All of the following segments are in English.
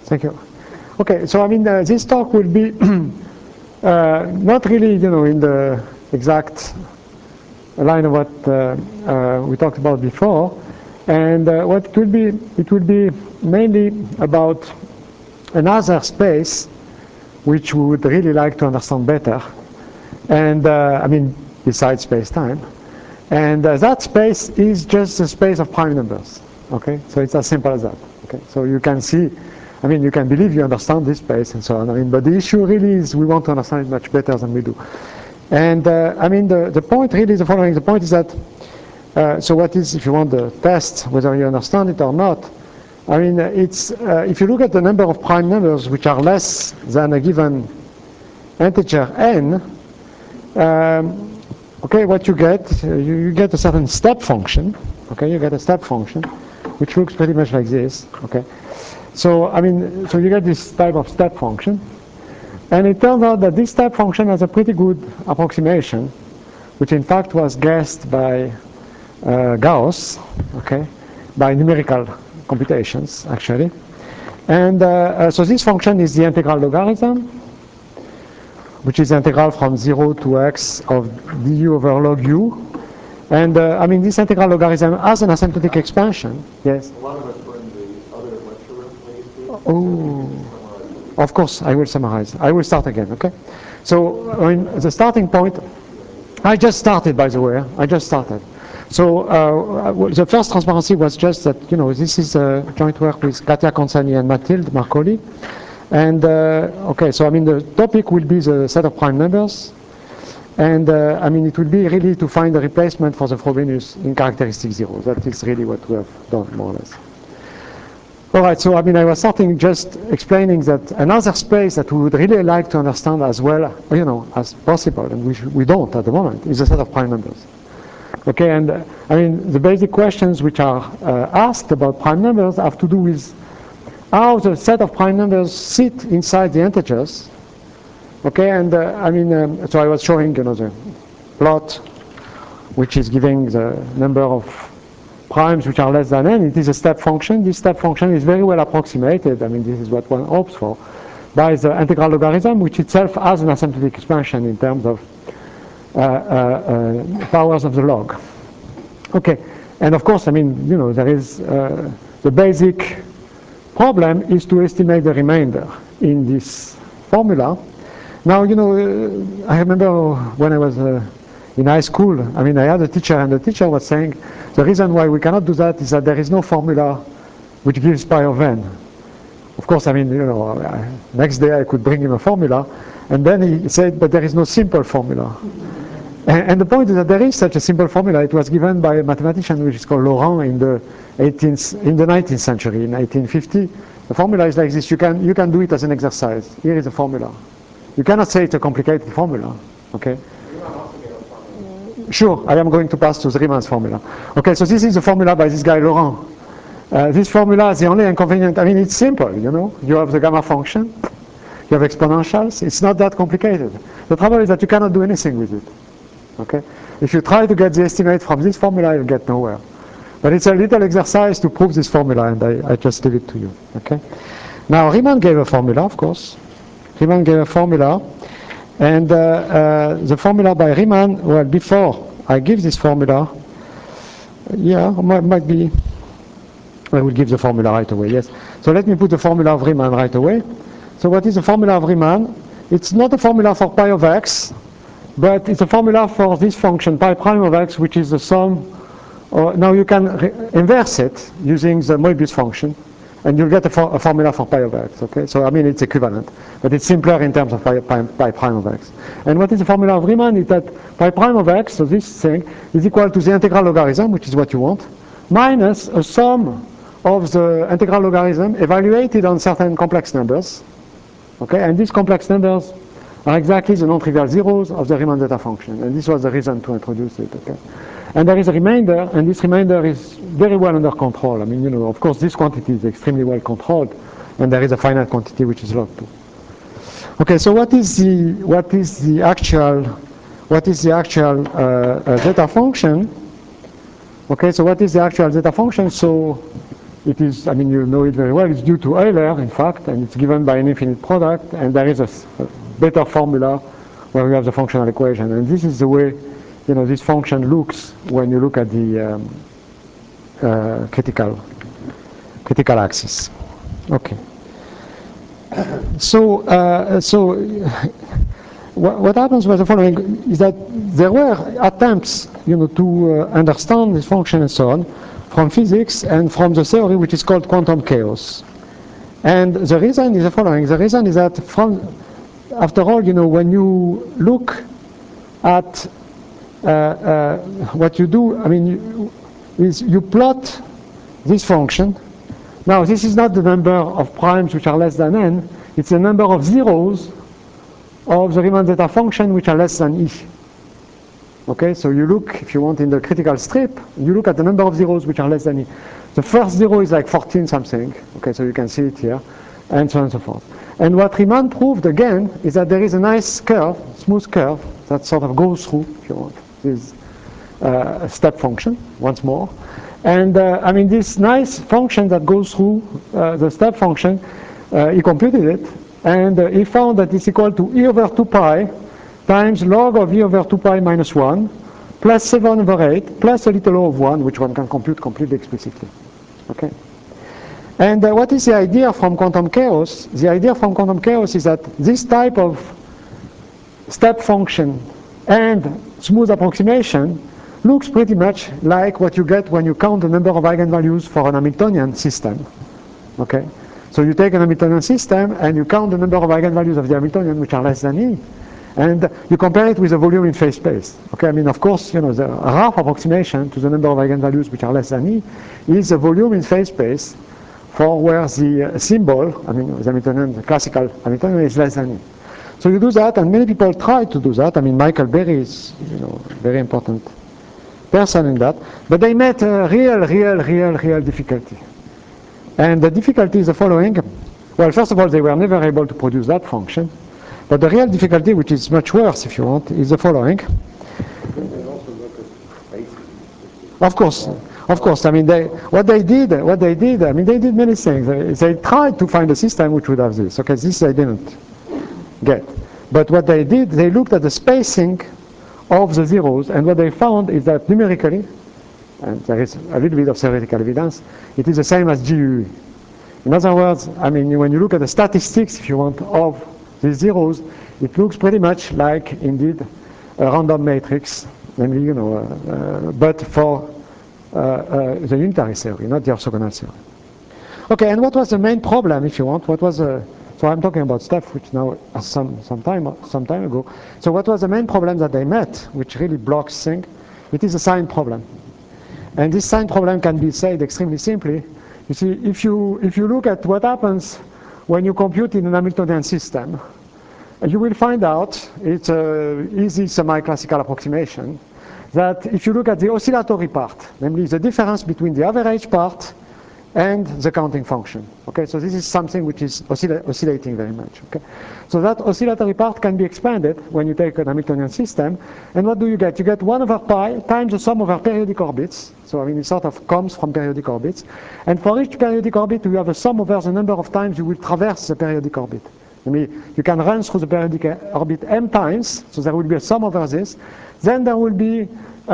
Thank you. Okay, so I mean, this talk will be not really, in the exact line of what we talked about before. And what it will be mainly about another space which we would really like to understand better. And I mean, besides space-time. And that space is just the space of prime numbers. Okay, so it's as simple as that. Okay, so you can see, I mean, you can believe you understand this space and so on. I mean, but the issue really is we want to understand it much better than we do. And I mean, the point really is the following. The point is that, so what is, if you want the test, whether you understand it or not, I mean, it's, if you look at the number of prime numbers which are less than a given integer n, okay, what you get, you get a certain step function. Okay, you get a step function, which looks pretty much like this. Okay, so I mean, so you get this type of step function, and it turns out that this step function has a pretty good approximation, which in fact was guessed by Gauss. Okay, by numerical computations actually, and so this function is the integral logarithm, which is integral from 0 to x of du over log u. And I mean, this integral logarithm has an asymptotic expansion. Yes? A lot of us were in the other lecture room last week. Oh, of course, I will summarize. I will start again, okay? So, I mean, the starting point, I just started, by the way. I just started. So, the first transparency was just that, this is a joint work with Katia Consani and Mathilde Marcoli. And okay, so I mean the topic will be the set of prime numbers, and I mean it will be really to find a replacement for the Frobenius in characteristic 0. That is really what we have done more or less. All right, so I mean I was starting just explaining that another space that we would really like to understand as well, as possible, and we don't at the moment, is the set of prime numbers. Okay, and I mean the basic questions which are asked about prime numbers have to do with how the set of prime numbers sit inside the integers. Okay, and I mean, so I was showing, the plot, which is giving the number of primes which are less than n. It is a step function. This step function is very well approximated. I mean, this is what one hopes for, by the integral logarithm, which itself has an asymptotic expansion in terms of powers of the log. Okay, and of course, I mean, there is the basic problem is to estimate the remainder in this formula. Now, I remember when I was in high school, I mean, I had a teacher, and the teacher was saying the reason why we cannot do that is that there is no formula which gives pi of n. Of course, I mean, next day I could bring him a formula, and then he said, but there is no simple formula. And the point is that there is such a simple formula. It was given by a mathematician which is called Laurent in the 19th century, in 1850. The formula is like this. You can do it as an exercise. Here is a formula. You cannot say it's a complicated formula. Okay. Sure, I am going to pass to Riemann's formula. Okay, so this is the formula by this guy Laurent. This formula is the only inconvenient. I mean, it's simple. You have the gamma function. You have exponentials. It's not that complicated. The trouble is that you cannot do anything with it. Okay? If you try to get the estimate from this formula, you'll get nowhere. But it's a little exercise to prove this formula, and I just leave it to you. Okay? Now, Riemann gave a formula, of course. Riemann gave a formula, and the formula by Riemann, well, before I give this formula, yeah, might be, I will give the formula right away, yes. So let me put the formula of Riemann right away. So what is the formula of Riemann? It's not a formula for pi of x, but it's a formula for this function, pi prime of x, which is the sum. Now you can inverse it using the Möbius function, and you'll get a formula for pi of x. Okay, so I mean it's equivalent, but it's simpler in terms of pi prime of x. And what is the formula of Riemann is that pi prime of x, so this thing, is equal to the integral logarithm, which is what you want, minus a sum of the integral logarithm evaluated on certain complex numbers. Okay, and these complex numbers are exactly the non-trivial zeros of the Riemann zeta function, and this was the reason to introduce it. Okay, and there is a remainder, and this remainder is very well under control. I mean, of course, this quantity is extremely well controlled, and there is a finite quantity which is log 2. Okay, so what is the actual zeta function? Okay, so what is the actual zeta function? So it is, I mean, you know it very well, it's due to Euler, in fact, and it's given by an infinite product, and there is a better formula where we have the functional equation. And this is the way, you know, this function looks when you look at the critical axis. Okay. So, what happens was the following: is that there were attempts, you know, to understand this function and so on from physics and from the theory which is called quantum chaos. And the reason is the following: the reason is that after all, you know, when you look at what you do, I mean, is you plot this function. Now, this is not the number of primes which are less than n, it's the number of zeros of the Riemann zeta function which are less than e. Okay, so you look, if you want, in the critical strip, you look at the number of zeros which are less than e. The first zero is like 14 something, okay, so you can see it here, and so on and so forth. And what Riemann proved again is that there is a nice curve, smooth curve, that sort of goes through, if you want, this step function, once more. And I mean, this nice function that goes through the step function, he computed it, and he found that it's equal to e over 2 pi times log of e over 2 pi minus 1 plus 7 over 8 plus a little o of 1, which one can compute completely explicitly. Okay. And what is the idea from quantum chaos? The idea from quantum chaos is that this type of step function and smooth approximation looks pretty much like what you get when you count the number of eigenvalues for an Hamiltonian system. Okay? So you take an Hamiltonian system and you count the number of eigenvalues of the Hamiltonian which are less than e, and you compare it with the volume in phase space. Okay? I mean, of course, you know, the rough approximation to the number of eigenvalues which are less than e is the volume in phase space for where the symbol, I mean, the Hamiltonian, the classical Hamiltonian is less than e. So you do that, and many people try to do that. I mean, Michael Berry is, you know, very important person in that, but they met a real difficulty. And the difficulty is the following. Well, first of all, they were never able to produce that function, but the real difficulty, which is much worse, if you want, is the following. Of course, I mean, what they did, I mean, they did many things. They tried to find a system which would have this. Okay, this they didn't get. But what they did, they looked at the spacing of the zeros, and what they found is that numerically, and there is a little bit of theoretical evidence, it is the same as GUE. In other words, I mean, when you look at the statistics, if you want, of these zeros, it looks pretty much like, indeed, a random matrix, namely, you know, but for the unitary theory, not the orthogonal theory. Okay, and what was the main problem, if you want? What was so I'm talking about stuff which now some time ago. So what was the main problem that they met, which really blocks things? It is a sign problem. And this sign problem can be said extremely simply. You see, if you look at what happens when you compute in an Hamiltonian system, you will find out, it's an easy semi-classical approximation, that if you look at the oscillatory part, namely the difference between the average part and the counting function. Okay, so this is something which is oscillating very much. Okay, so that oscillatory part can be expanded when you take an Hamiltonian system, and what do you get? You get 1 over pi times the sum over periodic orbits. So I mean, it sort of comes from periodic orbits, and for each periodic orbit, you have a sum over the number of times you will traverse the periodic orbit. I mean, you can run through the periodic orbit m times, so there will be a sum over this. Then there will be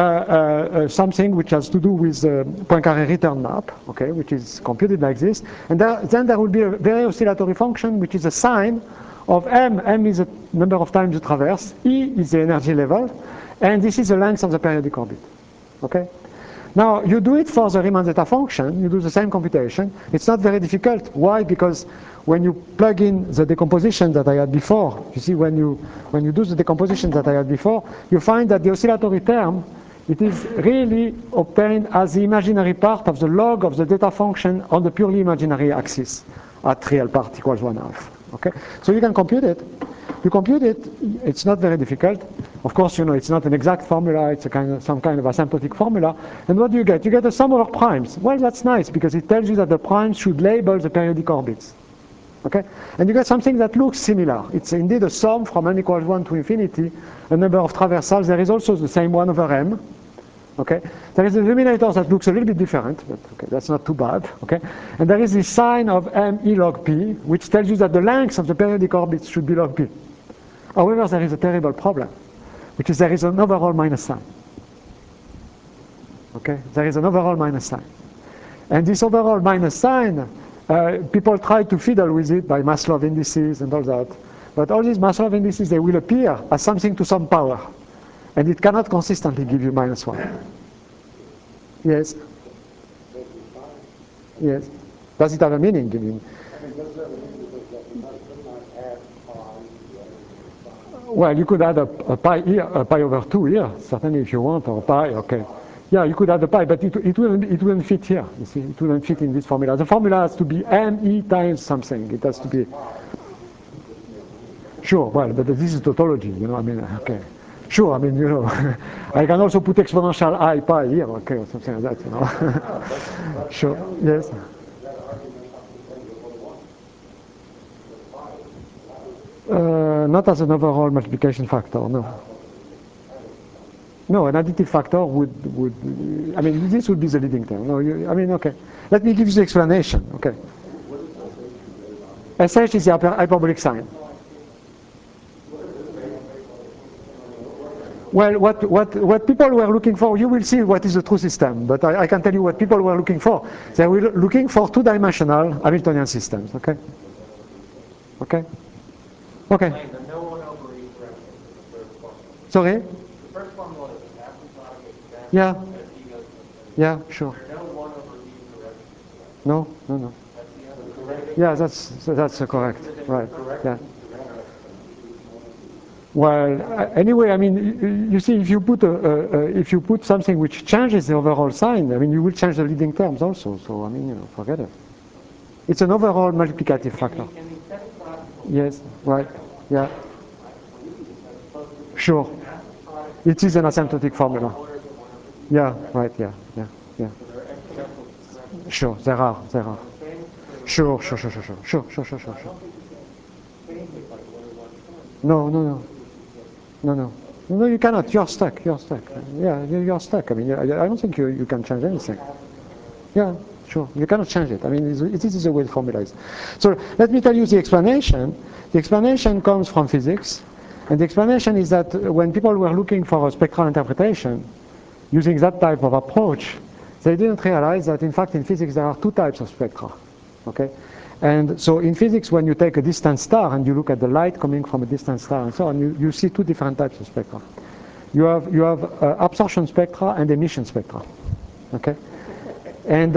something which has to do with the Poincaré return map, okay, which is computed like this. And then there will be a very oscillatory function, which is a sine of m. M is the number of times you traverse, E is the energy level, and this is the length of the periodic orbit. Okay? Now, you do it for the Riemann zeta function, you do the same computation. It's not very difficult. Why? Because when you plug in the decomposition that I had before, you see, when you do the decomposition that I had before, you find that the oscillatory term, it is really obtained as the imaginary part of the log of the zeta function on the purely imaginary axis at real part equals 1/2. Okay? So you can compute it. You compute it, it's not very difficult. Of course, you know, it's not an exact formula, it's some kind of asymptotic formula. And what do you get? You get a sum over primes. Well, that's nice, because it tells you that the primes should label the periodic orbits. Okay? And you get something that looks similar. It's indeed a sum from n equals 1 to infinity, a number of traversals. There is also the same 1 over m. Okay, there is a denominator that looks a little bit different, but okay, that's not too bad. Okay, and there is this sign of m e log p, which tells you that the length of the periodic orbit should be log p. However, there is a terrible problem, which is there is an overall minus sign. Okay, there is an overall minus sign, and this overall minus sign, people try to fiddle with it by Maslov indices and all that, but all these Maslov indices, they will appear as something to some power. And it cannot consistently give you -1. Yes? Yes. Does it have a meaning, you mean? Well, you could add a pi here, a pi over 2 here, certainly if you want, or a pi, okay. Yeah, you could add a pi, but it wouldn't fit here, you see. It wouldn't fit in this formula. The formula has to be me times something. It has to be... Sure, well, but this is tautology, you know, I mean, okay. Sure, I mean, you know, I can also put exponential I pi here, okay, or something like that, you know. Sure, yes. Not as an overall multiplication factor, no. No, an additive factor would I mean, this would be the leading term. No, I mean, okay. Let me give you the explanation, okay. SH is the hyperbolic sign. Well, what people were looking for, you will see what is the true system, but I can tell you what people were looking for. They were looking for two-dimensional Hamiltonian systems, okay? Okay? Okay. Sorry? The first formula is an asymptotic extent. Yeah. Yeah, sure. No. Yeah, that's correct. Right. Yeah. Well, anyway, I mean, you see, if you put something which changes the overall sign, I mean, you will change the leading terms also. So I mean, you know, forget it. It's an overall multiplicative factor. Yes. Right. Yeah. Sure. It is an asymptotic formula. Yeah. Right. Yeah. Sure. There are. Sure. No, you cannot. You're stuck. Yeah, you're stuck. I mean, I don't think you can change anything. Yeah, sure. You cannot change it. I mean, it is the way the formula is. So let me tell you the explanation. The explanation comes from physics. And the explanation is that when people were looking for a spectral interpretation using that type of approach, they didn't realize that, in fact, in physics, there are two types of spectra. Okay? And so in physics, when you take a distant star and you look at the light coming from a distant star and so on, you see two different types of spectra. You have absorption spectra and emission spectra. Okay? And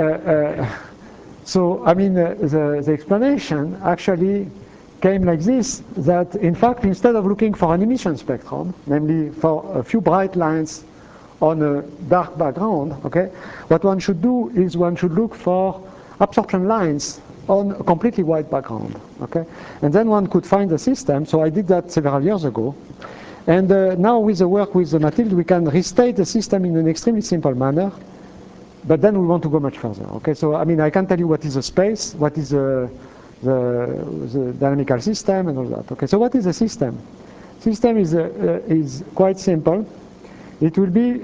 so, I mean, the explanation actually came like this, that in fact, instead of looking for an emission spectrum, namely for a few bright lines on a dark background, okay, what one should do is one should look for absorption lines on a completely white background, okay? And then one could find a system. So I did that several years ago. And now with the work with Mathilde, we can restate the system in an extremely simple manner. But then we want to go much further, okay? So, I mean, I can tell you what is a space, what is the dynamical system and all that, okay? So what is a system? System is quite simple. It will be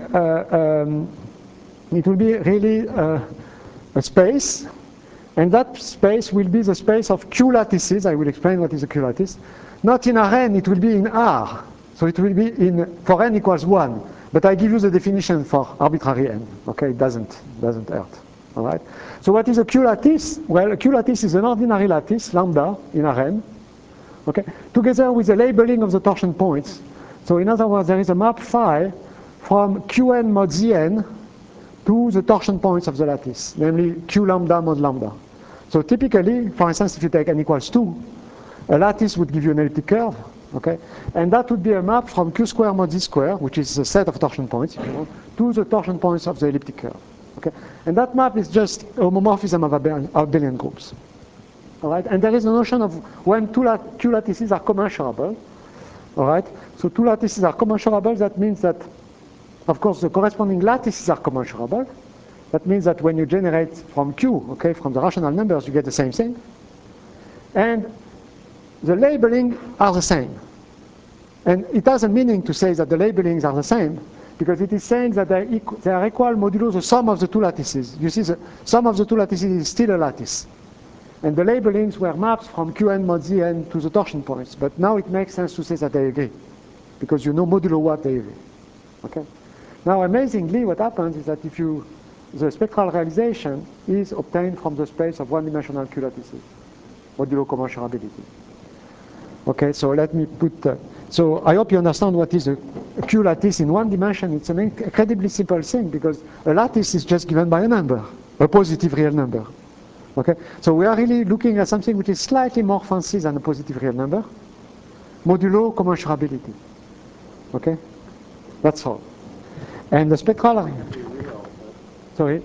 really a space, and that space will be the space of Q lattices. I will explain what is a Q lattice. Not in Rn, it will be in R. So it will be for n equals 1. But I give you the definition for arbitrary n. Okay, it doesn't hurt. All right. So what is a Q lattice? Well, a Q lattice is an ordinary lattice, lambda, in Rn. Okay, together with the labeling of the torsion points. So in other words, there is a map phi from Qn mod Zn to the torsion points of the lattice, namely Q lambda mod lambda. So typically, for instance, if you take n equals 2, a lattice would give you an elliptic curve, okay? And that would be a map from Q square mod Z square, which is a set of torsion points, if you want, to the torsion points of the elliptic curve, okay? And that map is just a homomorphism of abelian groups, all right? And there is a notion of when Q lattices are commensurable, all right? So two lattices are commensurable, that means that, of course, the corresponding lattices are commensurable. That means that when you generate from Q, okay, from the rational numbers, you get the same thing. And the labeling are the same. And it has a meaning to say that the labelings are the same, because it is saying that they are equal modulo the sum of the two lattices. You see, the sum of the two lattices is still a lattice. And the labelings were maps from Qn mod Zn to the torsion points. But now it makes sense to say that they agree, because you know modulo what they agree. Okay? Now, amazingly, what happens is that if you, the spectral realization is obtained from the space of one-dimensional Q lattices, modulo commensurability. Okay, so let me put, so I hope you understand what is a Q lattice in one dimension. It's an incredibly simple thing, because a lattice is just given by a number, a positive real number. Okay, so we are really looking at something which is slightly more fancy than a positive real number, modulo commensurability. Okay, that's all. And the spectral, sorry?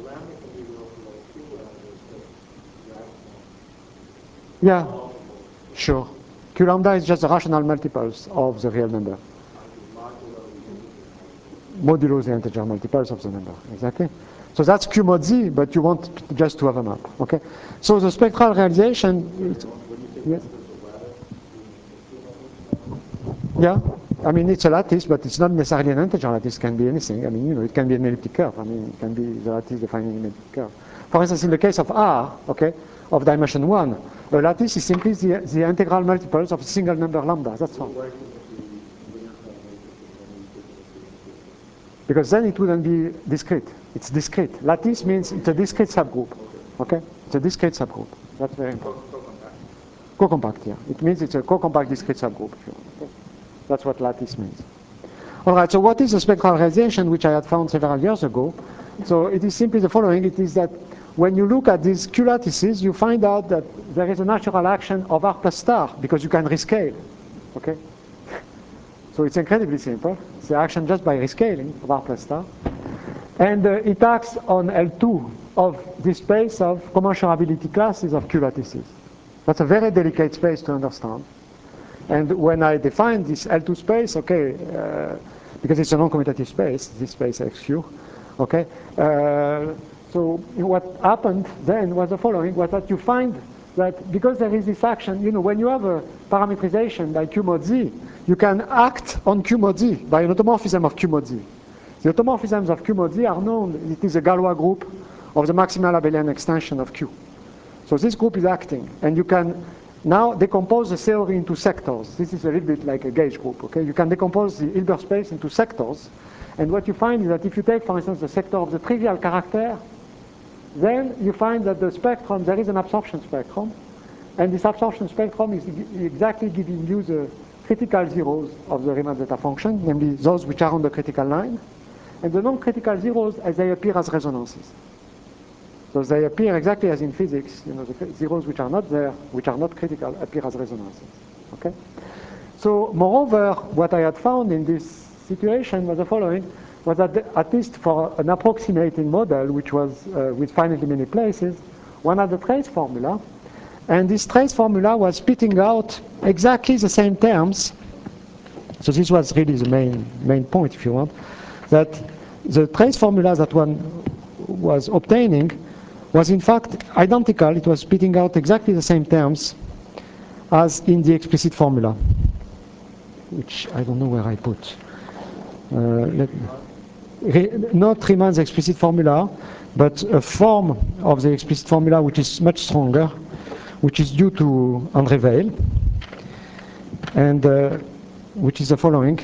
Yeah, sure. Q lambda is just the rational multiples of the real number. Modulo the integer multiples of the number, exactly. So that's Q mod Z, but you want just to have a map, okay? So the spectral realization, yes. Yeah, I mean, it's a lattice, but it's not necessarily an integer lattice. It can be anything. I mean, you know, it can be an elliptic curve. I mean, it can be the lattice defining an elliptic curve. For instance, in the case of R, okay, of dimension 1, a lattice is simply the integral multiples of a single number lambda. That's all. Because then it wouldn't be discrete. It's discrete. Lattice means it's a discrete subgroup. Okay? It's a discrete subgroup. That's very important. Co-compact, yeah. It means it's a co-compact discrete subgroup. If you want. Okay? That's what lattice means. All right, so what is the spectral realization, which I had found several years ago? So it is simply the following. It is that when you look at these Q lattices, you find out that there is a natural action of R plus star, because you can rescale. Okay? So it's incredibly simple. It's the action just by rescaling of R plus star. And it acts on L2 of this space of commensurability classes of Q lattices. That's a very delicate space to understand. And when I define this L2 space, okay, because it's a non-commutative space, this space XQ, okay. So what happened then was the following, was that you find that because there is this action, you know, when you have a parametrization by Q mod Z, you can act on Q mod Z by an automorphism of Q mod Z. The automorphisms of Q mod Z are known. It is a Galois group of the maximal abelian extension of Q. So this group is acting, and you can now decompose the theory into sectors. This is a little bit like a gauge group, okay? You can decompose the Hilbert space into sectors, and what you find is that if you take, for instance, the sector of the trivial character, then you find that the spectrum, there is an absorption spectrum, and this absorption spectrum is exactly giving you the critical zeros of the Riemann zeta function, namely those which are on the critical line, and the non-critical zeros as they appear as resonances. So they appear exactly as in physics, you know, the zeros which are not there, which are not critical, appear as resonances. Okay? So moreover, what I had found in this situation was the following, was that at least for an approximating model, which was with finitely many places, one had a trace formula, and this trace formula was spitting out exactly the same terms. So this was really the main point, if you want, that the trace formula that one was obtaining was in fact identical. It was spitting out exactly the same terms as in the explicit formula, which I don't know where I put. Not Riemann's explicit formula, but a form of the explicit formula which is much stronger, which is due to André Weil, and which is the following.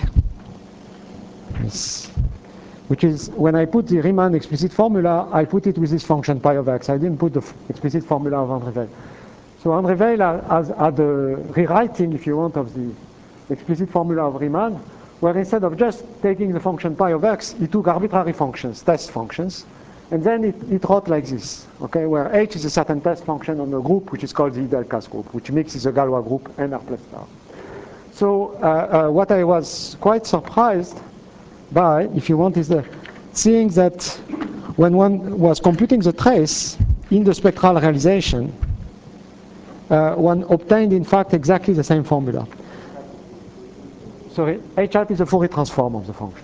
Yes. Which is, when I put the Riemann explicit formula, I put it with this function pi of x. I didn't put the explicit formula of André Weil. So André Weil has had a rewriting, if you want, of the explicit formula of Riemann, where instead of just taking the function pi of x, he took arbitrary functions, test functions, and then it wrote like this, okay, where h is a certain test function on a group which is called the ideal class group, which mixes a Galois group and R plus star. So what I was quite surprised by, if you want, is seeing that when one was computing the trace in the spectral realization, one obtained, in fact, exactly the same formula. Sorry, H hat is a Fourier transform of the function.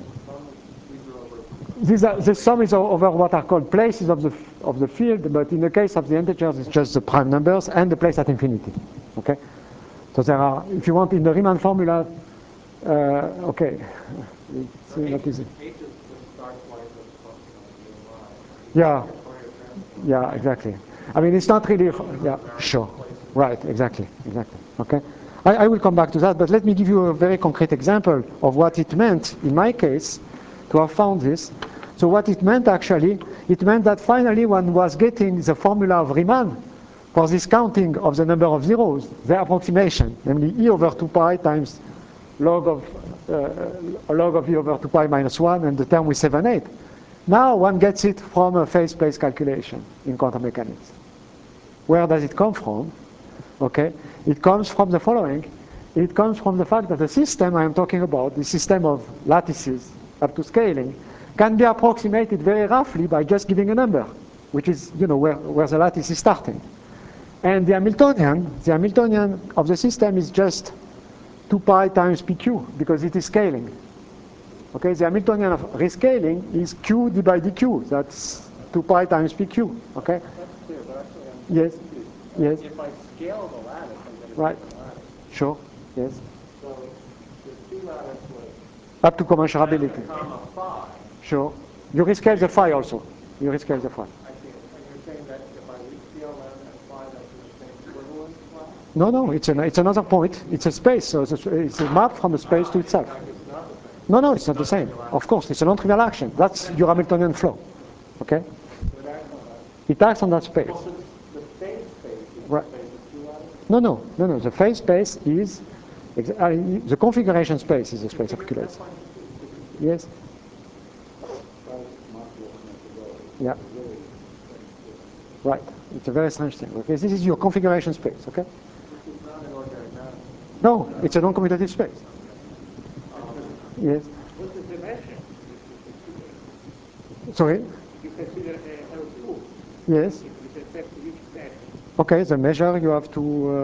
The sum is over what are called places of the field, but in the case of the integers, it's just the prime numbers and the place at infinity. Okay, so there are, if you want, in the Riemann formula, Okay. It's not easy. H is the start point of the function on Yeah. the Fourier transform. Yeah, exactly. I mean, it's not really, yeah, sure. Right, exactly. Okay. I will come back to that, but let me give you a very concrete example of what it meant in my case to have found this. So what it meant actually, it meant that finally one was getting the formula of Riemann for this counting of the number of zeros, the approximation, namely e over 2 pi times log of e over 2 pi minus 1 and the term with 7/8. Now one gets it from a phase space calculation in quantum mechanics. Where does it come from? Okay, it comes from the following. It comes from the fact that the system I am talking about, the system of lattices up to scaling, can be approximated very roughly by just giving a number, which is where the lattice is starting. And the Hamiltonian of the system is just 2 pi times pq because it is scaling. Okay, the Hamiltonian of rescaling is q d by dq. That's 2 pi times pq. Okay. That's clear, but actually I'm Yes. confused. Yes. If I scale the lattice, I'm going to Right. get the lattice. Sure. Yes. So the two lattice was Up to commensurability. comma phi. Sure. You rescale the phi also. You rescale the phi. I see it. And you're saying that if I rescale them and phi, that's in the same equivalence class? No, it's another point. It's a space, so it's a map from a space to itself. It's not the same. No, it's not the same. Of course, it's a non-trivial action. That's your Hamiltonian flow. Okay? So it acts on that. It acts on that space. Well, the phase space is Right. the space of two lattices? No. The phase space is the configuration space is the space of QLS. Yes. Yeah. Right. It's a very strange thing. Okay. This is your configuration space. Okay. This is not an ordinary matter. No, it's a non-commutative space. Yes. What's the dimension? Sorry. You consider L2. Yes. With respect to each mesh. Okay. The measure you have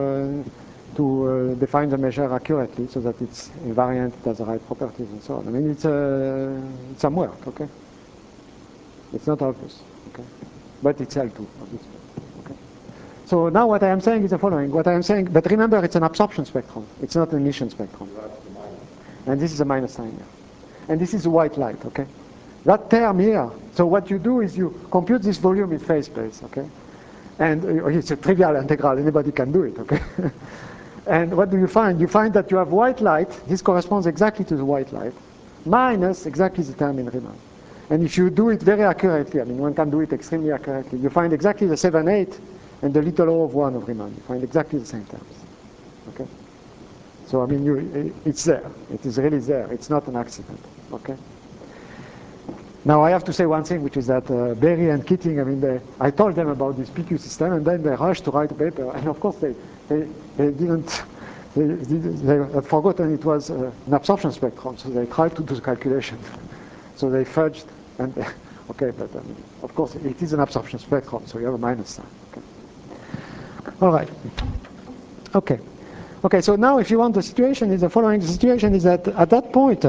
to define the measure accurately so that it's invariant, it has the right properties and so on. I mean, it's some work. Okay. It's not obvious. Okay. But it's L2. Okay. So now what I am saying is the following. What I am saying, but remember, it's an absorption spectrum. It's not an emission spectrum. And this is a minus sign here. And this is white light, okay? That term here, so what you do is you compute this volume in phase space, okay? And it's a trivial integral, anybody can do it, okay? And what do you find? You find that you have white light, this corresponds exactly to the white light, minus exactly the term in Riemann. And if you do it very accurately, I mean, one can do it extremely accurately, you find exactly the 7/8 and the little o of 1 of Riemann. You find exactly the same terms, okay? So, I mean, it's there. It is really there. It's not an accident, okay? Now, I have to say one thing, which is that Berry and Keating, I mean, I told them about this PQ system, and then they rushed to write a paper. And, of course, they didn't, they had forgotten it was an absorption spectrum, so they tried to do the calculation. So they fudged, and okay, but I mean, of course, it is an absorption spectrum, so you have a minus sign. Okay. All right. Okay. Okay, so now if you want, the situation is the following. The situation is that at that point,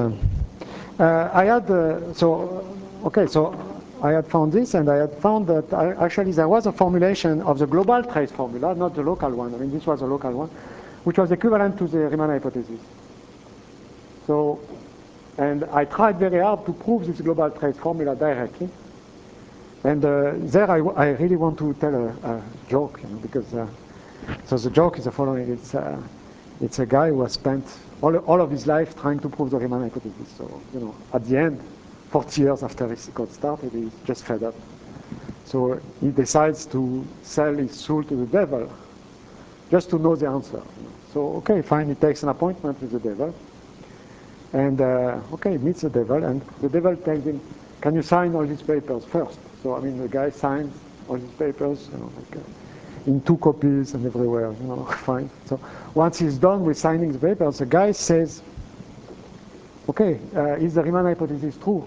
I had, so I had found this, and I had found that actually there was a formulation of the global trace formula, not the local one. I mean, this was a local one, which was equivalent to the Riemann hypothesis. So, and I tried very hard to prove this global trace formula directly. And there I really want to tell a joke, because so the joke is the following. It's a guy who has spent all of his life trying to prove the Riemann hypothesis. So, at the end, 40 years after he got started, he's just fed up. So he decides to sell his soul to the devil just to know the answer. So, okay, fine, he takes an appointment with the devil. And, okay, he meets the devil, and the devil tells him, can you sign all these papers first? So, I mean, the guy signs all these papers, in 2 copies and everywhere, fine. So once he's done with signing the papers, the guy says, okay, is the Riemann hypothesis true?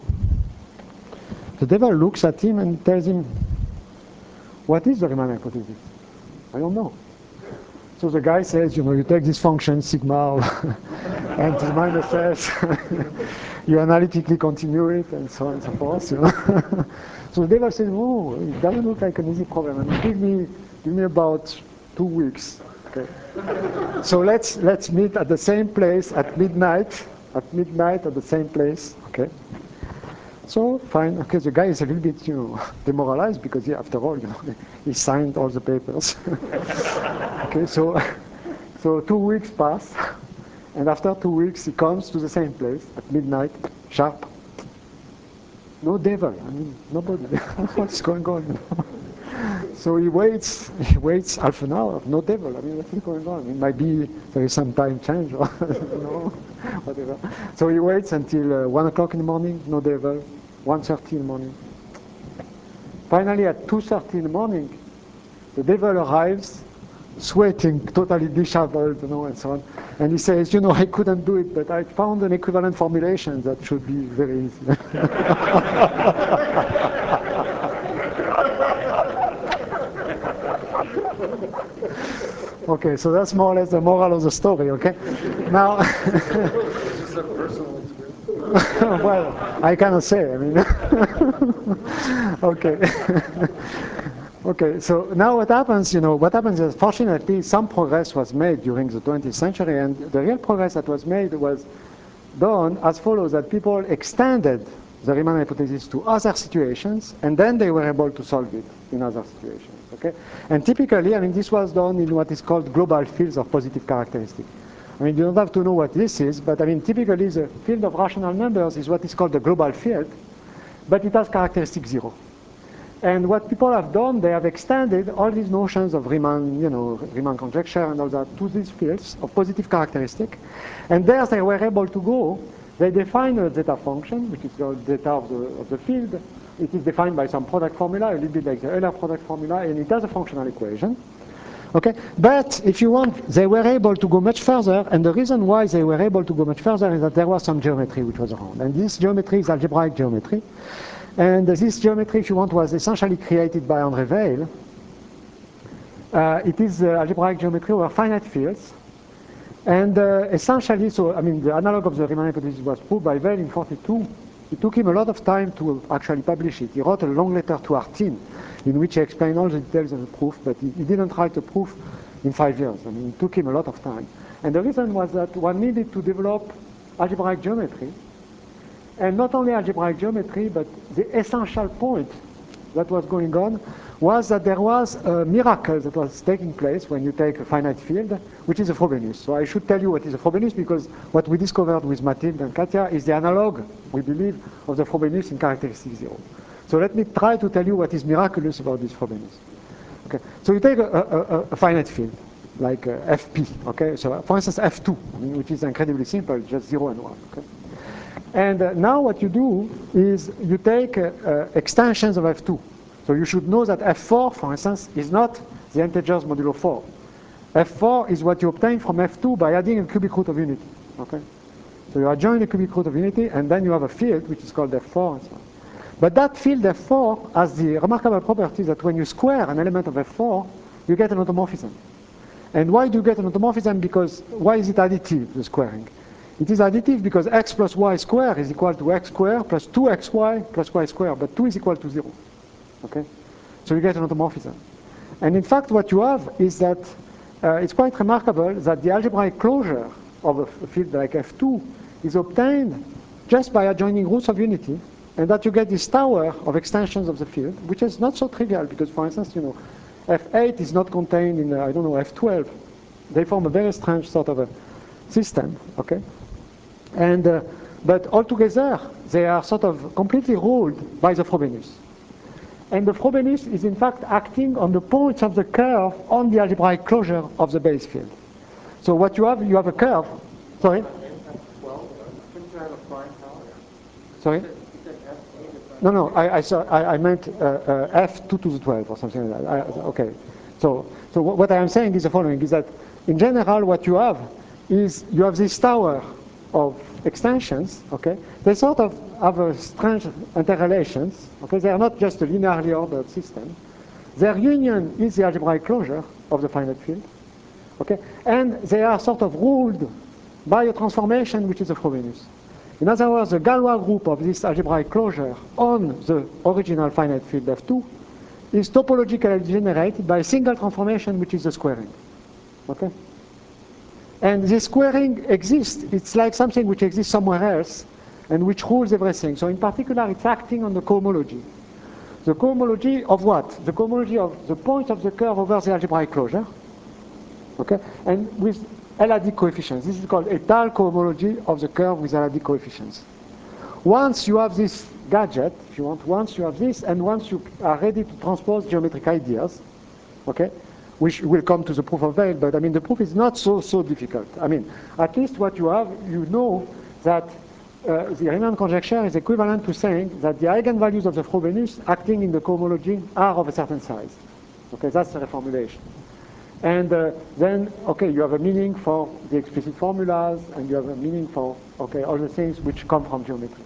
The devil looks at him and tells him, what is the Riemann hypothesis? I don't know. So the guy says, you take this function, sigma, and to minus s, you analytically continue it, and so on and so forth. So the devil says, oh, it doesn't look like an easy problem. I mean, give me about 2 weeks. Okay. So let's meet at the same place at midnight. at midnight at the same place. Okay. So fine. Okay, the guy is a little bit, demoralized because after all, he signed all the papers. Okay, so 2 weeks pass, and after 2 weeks he comes to the same place at midnight, sharp. No devil. I mean, nobody. What's going on? So he waits half an hour. No devil. I mean, what's going on? It might be there is some time change or whatever. So he waits until 1 o'clock in the morning. No devil. 1:30 in the morning. Finally, at 2:30 in the morning, the devil arrives, sweating, totally disheveled, and so on. And he says, I couldn't do it, but I found an equivalent formulation that should be very easy. Okay, so that's more or less the moral of the story, okay? Now, well, I cannot say, I mean. Okay. Okay, so now what happens is fortunately some progress was made during the 20th century, and the real progress that was made was done as follows, that people extended the Riemann hypothesis to other situations, and then they were able to solve it in other situations, okay? And typically, I mean, this was done in what is called global fields of positive characteristics. I mean, you don't have to know what this is, but I mean, typically the field of rational numbers is what is called the global field, but it has characteristic 0. And what people have done, they have extended all these notions of Riemann, Riemann conjecture and all that to these fields of positive characteristic. And there they were able to go. They define a zeta function, which is called zeta of the field. It is defined by some product formula, a little bit like the Euler product formula, and it has a functional equation. Okay, but if you want, they were able to go much further, and the reason why they were able to go much further is that there was some geometry which was around, and this geometry is algebraic geometry. And this geometry, if you want, was essentially created by André Weil. It is algebraic geometry over finite fields. And essentially, so I mean, the analog of the Riemann hypothesis was proved by Weil in 1942. It took him a lot of time to actually publish it. He wrote a long letter to Artin in which he explained all the details of the proof, but he didn't write the proof in 5 years. I mean, it took him a lot of time. And the reason was that one needed to develop algebraic geometry. And not only algebraic geometry, but the essential point that was going on was that there was a miracle that was taking place when you take a finite field, which is a Frobenius. So I should tell you what is a Frobenius, because what we discovered with Mathilde and Katja is the analog, we believe, of the Frobenius in characteristic 0. So let me try to tell you what is miraculous about this Frobenius. Okay. So you take a finite field, like Fp, okay? So for instance, F2, which is incredibly simple, just 0 and 1, okay? And now what you do is you take extensions of F2. So you should know that F4, for instance, is not the integers modulo 4. F4 is what you obtain from F2 by adding a cubic root of unity. Okay? So you adjoin the cubic root of unity, and then you have a field which is called F4 and so on. But that field F4 has the remarkable property that when you square an element of F4, you get an automorphism. And why do you get an automorphism? Because why is it additive, the squaring? It is additive because x plus y squared is equal to x squared plus 2xy plus y squared, but 2 is equal to 0. Okay? So you get an automorphism. And in fact, what you have is that it's quite remarkable that the algebraic closure of a field like F2 is obtained just by adjoining roots of unity, and that you get this tower of extensions of the field, which is not so trivial because, for instance, F8 is not contained in, F12. They form a very strange sort of a system, okay? And, but altogether, they are sort of completely ruled by the Frobenius. And the Frobenius is in fact acting on the points of the curve on the algebraic closure of the base field. So what you have a curve. Sorry? Sorry? No, I meant F2 to the 12 or something like that. Okay. So what I am saying is the following, is that in general what you have is you have this tower of extensions, okay? They sort of have a strange interrelations, okay? They are not just a linearly ordered system. Their union is the algebraic closure of the finite field, okay? And they are sort of ruled by a transformation which is a Frobenius. In other words, the Galois group of this algebraic closure on the original finite field F2 is topologically generated by a single transformation which is the squaring, okay? And this squaring exists. It's like something which exists somewhere else and which rules everything. So in particular, it's acting on the cohomology. The cohomology of what? The cohomology of the point of the curve over the algebraic closure. Okay? And with LAD coefficients. This is called étale cohomology of the curve with LAD coefficients. Once you have this gadget, if you want, once you have this, and once you are ready to transpose geometric ideas, okay, which will come to the proof of Weil, but I mean the proof is not so difficult. I mean, at least what you have, you know that the Riemann conjecture is equivalent to saying that the eigenvalues of the Frobenius acting in the cohomology are of a certain size. Okay, that's the reformulation. And then, okay, you have a meaning for the explicit formulas, and you have a meaning for, okay, all the things which come from geometry.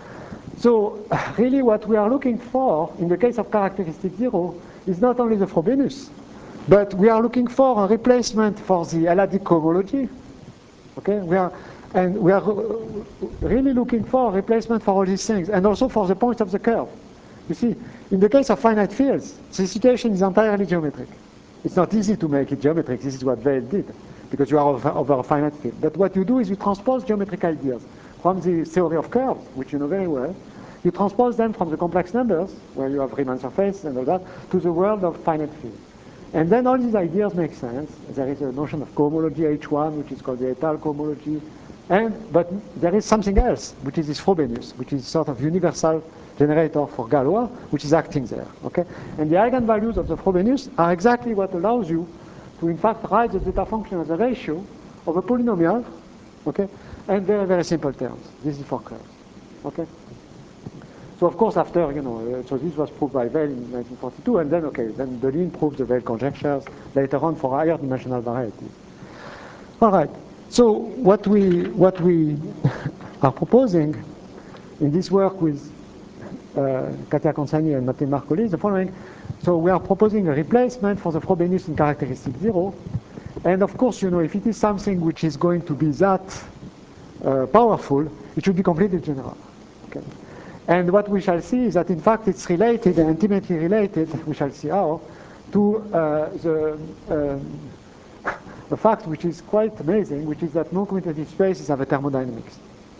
So really what we are looking for in the case of characteristic zero is not only the Frobenius, but we are looking for a replacement for the LAD cohomology. Okay, we are really looking for a replacement for all these things, and also for the point of the curve. You see, in the case of finite fields, the situation is entirely geometric. It's not easy to make it geometric. This is what Weil did, because you are over a finite field. But what you do is you transpose geometric ideas from the theory of curves, which you know very well. You transpose them from the complex numbers, where you have Riemann surface and all that, to the world of finite fields. And then all these ideas make sense. There is a notion of cohomology H1, which is called the étale cohomology. But there is something else, which is this Frobenius, which is sort of universal generator for Galois, which is acting there. Okay? And the eigenvalues of the Frobenius are exactly what allows you to, in fact, write the zeta function as a ratio of a polynomial, okay, and very, very simple terms. This is for curves. Okay? So of course, after, so this was proved by Weil in 1942, and then, okay, then Deligne proved the Weil conjectures later on for higher dimensional varieties. All right. So what we are proposing in this work with Katia Consani and Martin Marcoli is the following. So we are proposing a replacement for the Frobenius in characteristic zero. And of course, if it is something which is going to be that powerful, it should be completely general. Okay? And what we shall see is that, in fact, it's related, and intimately related, we shall see how, to the fact which is quite amazing, which is that non-commutative spaces have a thermodynamics.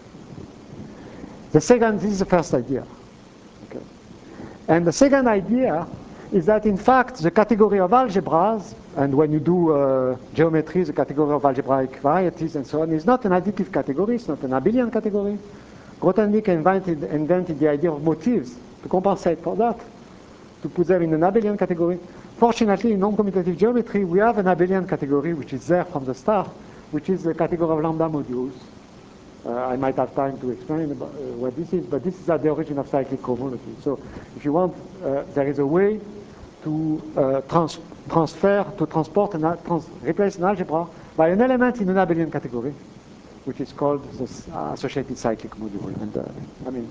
This is the first idea. Okay. And the second idea is that, in fact, the category of algebras, and when you do geometry, the category of algebraic varieties and so on, is not an additive category, it's not an abelian category. Grothendieck invented the idea of motifs to compensate for that, to put them in an abelian category. Fortunately, in non-commutative geometry, we have an abelian category, which is there from the start, which is the category of lambda modules. I might have time to explain about, what this is, but this is at the origin of cyclic cohomology. So if you want, there is a way to replace an algebra by an element in an abelian category, which is called the associated cyclic module. And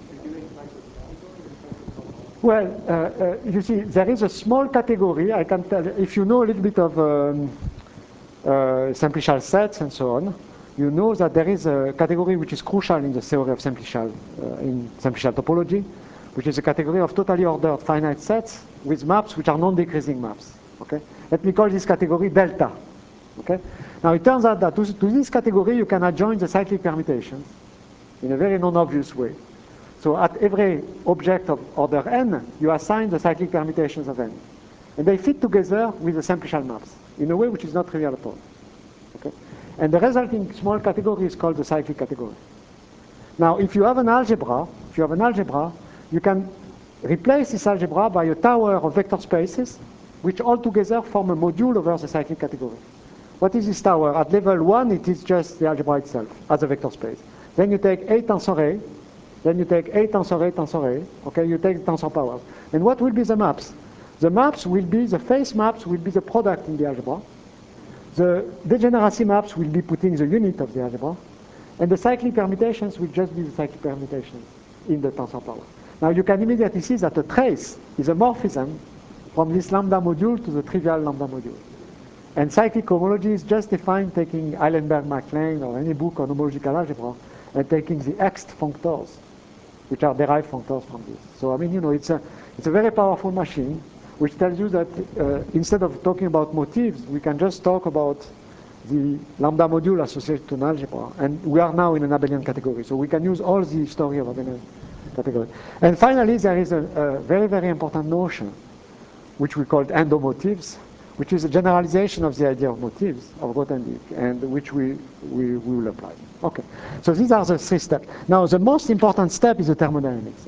well, you see, there is a small category. I can tell, if you know a little bit of simplicial sets and so on, you know that there is a category which is crucial in the theory of simplicial, in simplicial topology, which is a category of totally ordered finite sets with maps which are non-decreasing maps. Okay? Let me call this category delta. Okay? Now it turns out that to this category you can adjoin the cyclic permutations in a very non-obvious way. So at every object of order n, you assign the cyclic permutations of n. And they fit together with the simplicial maps in a way which is not trivial at all. Okay? And the resulting small category is called the cyclic category. Now, if you have an algebra, you can replace this algebra by a tower of vector spaces, which altogether form a module over the cyclic category. What is this tower? At level 1, it is just the algebra itself as a vector space. Then you take A tensor A, then you take A tensor A tensor A, okay, you take the tensor powers. And what will be the maps? The maps will be, the face maps will be the product in the algebra. The degeneracy maps will be putting the unit of the algebra. And the cyclic permutations will just be the cyclic permutations in the tensor power. Now you can immediately see that a trace is a morphism from this lambda module to the trivial lambda module. And cyclic cohomology is just defined taking Eilenberg-MacLane or any book on homological algebra and taking the Ext functors, which are derived functors from this. So I mean, it's a very powerful machine, which tells you that instead of talking about motifs, we can just talk about the lambda module associated to an algebra, and we are now in an abelian category. So we can use all the history of abelian category. And finally, there is a very, very important notion, which we call endomotives, which is a generalization of the idea of motives of Grothendieck, and which we will apply. Okay, so these are the three steps. Now, the most important step is the thermodynamics.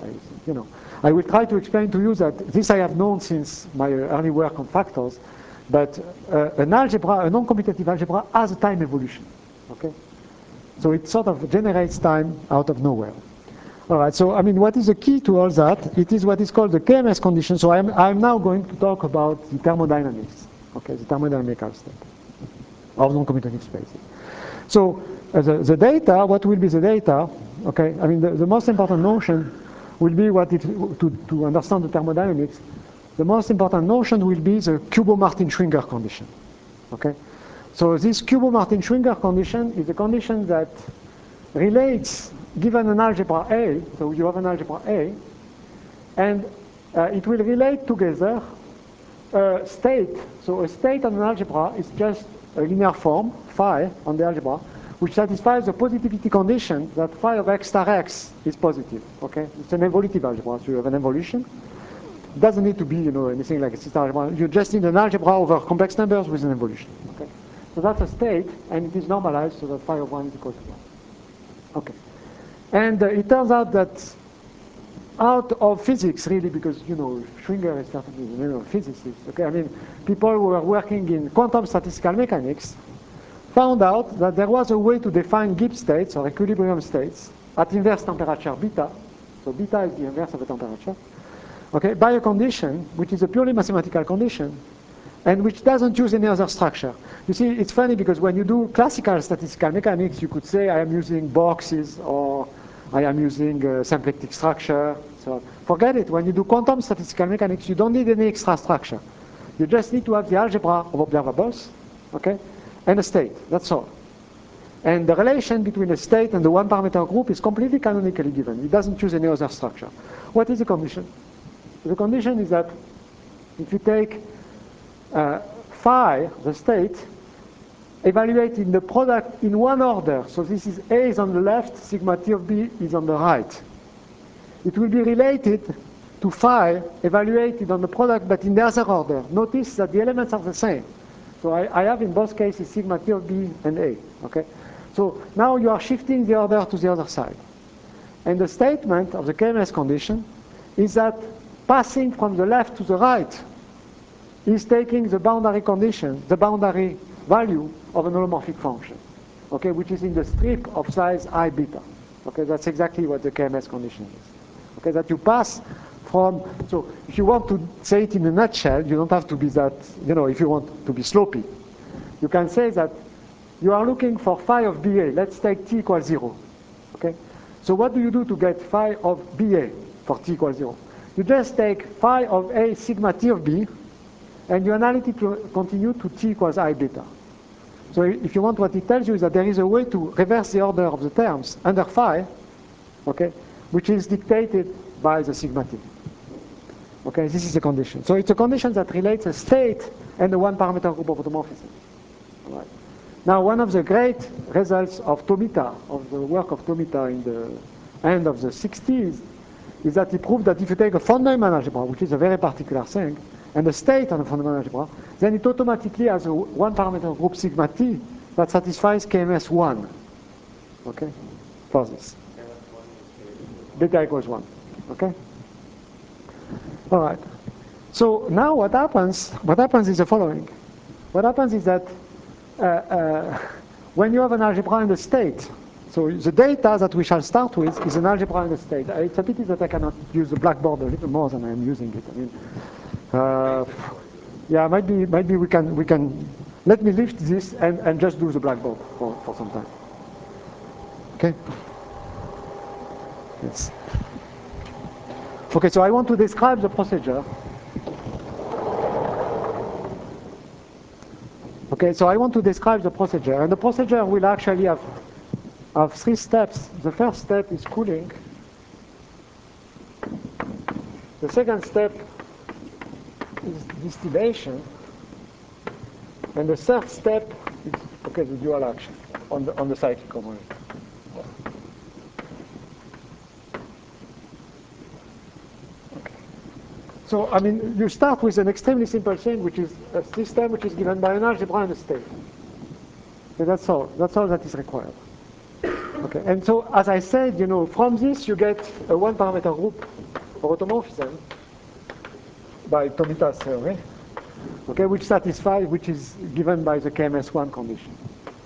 I will try to explain to you that this I have known since my early work on factors, but an algebra, a non-commutative algebra, has a time evolution. Okay, so it sort of generates time out of nowhere. All right, so I mean, what is the key to all that? It is what is called the KMS condition. So I'm now going to talk about the thermodynamics, okay, the thermodynamical step of non-commutative spaces. So the data, what will be the data? Okay, I mean, the most important notion will be to understand the thermodynamics, the most important notion will be the Kubo-Martin-Schwinger condition, okay? So this Kubo-Martin-Schwinger condition is a condition that relates, given an algebra A, so you have an algebra A, and it will relate together a state. So a state on an algebra is just a linear form, phi, on the algebra, which satisfies the positivity condition that phi of x star x is positive, okay? It's an evolutive algebra, so you have an evolution. It doesn't need to be, anything like a system algebra. You just need an algebra over complex numbers with an evolution, okay? So that's a state, and it is normalized so that phi of 1 is equal to 1. Okay. And it turns out that out of physics, really, because, Schwinger is certainly the name of physicists, okay? I mean, people who were working in quantum statistical mechanics found out that there was a way to define Gibbs states, or equilibrium states, at inverse temperature beta. So beta is the inverse of the temperature, okay, by a condition which is a purely mathematical condition and which doesn't use any other structure. You see, it's funny because when you do classical statistical mechanics, you could say I am using boxes or I am using a symplectic structure. So forget it. When you do quantum statistical mechanics, you don't need any extra structure. You just need to have the algebra of observables, okay, and a state. That's all. And the relation between a state and the one-parameter group is completely canonically given. It doesn't use any other structure. What is the condition? The condition is that if you take phi, the state, evaluating the product in one order, so this is A is on the left, sigma T of B is on the right. It will be related to phi evaluated on the product, but in the other order. Notice that the elements are the same. So I have in both cases sigma T of B and A, okay? So now you are shifting the order to the other side. And the statement of the KMS condition is that passing from the left to the right is taking the boundary condition, the boundary value of an holomorphic function, okay, which is in the strip of size I beta. Okay, that's exactly what the KMS condition is. Okay, that you pass from, so if you want to say it in a nutshell, you don't have to be that, if you want to be sloppy, you can say that you are looking for phi of BA. Let's take t equals 0. Okay, so what do you do to get phi of BA for t equals 0? You just take phi of A sigma T of B, and you analytically continue to t equals I beta. So if you want, what it tells you is that there is a way to reverse the order of the terms under phi, okay, which is dictated by the sigma T. Okay, this is the condition. So it's a condition that relates a state and a one-parameter group of automorphism. All right. Now, one of the great results of Tomita, of the work of Tomita in the end of the 60s, is that he proved that if you take a von Neumann algebra, which is a very particular thing, and a state on a von Neumann algebra, then it automatically has a one-parameter group sigma T that satisfies KMS 1, okay, for this. Beta equals 1, okay? All right. So now what happens is the following. What happens is that when you have an algebra and a state, so the data that we shall start with is an algebra and a state. It's a pity that I cannot use the blackboard a little more than I am using it. I mean, yeah, maybe we can let me lift this and just do the blackboard for some time. Okay? Yes. Okay, so I want to describe the procedure. Okay, so I want to describe the procedure, and the procedure will actually have three steps. The first step is cooling. The second step is distillation. And the third step is okay, the dual action on the cyclic homology. Okay. So, I mean, you start with an extremely simple thing, which is a system which is given by an algebra and a state. Okay, that's all that is required. Okay, and so, as I said, you know, from this you get a one-parameter group for automorphism by Tomita's theory, okay, which is given by the KMS1 condition.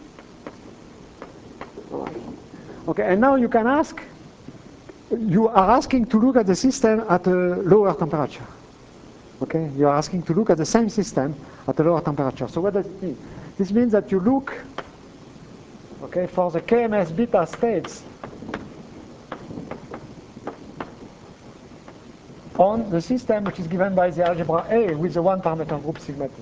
All right. Okay, and now you can ask, you are asking to look at the system at a lower temperature. Okay, you are asking to look at the same system at a lower temperature. So what does it mean? This means that you look, okay, for the KMS beta states on the system which is given by the algebra A with the one-parameter group sigma t.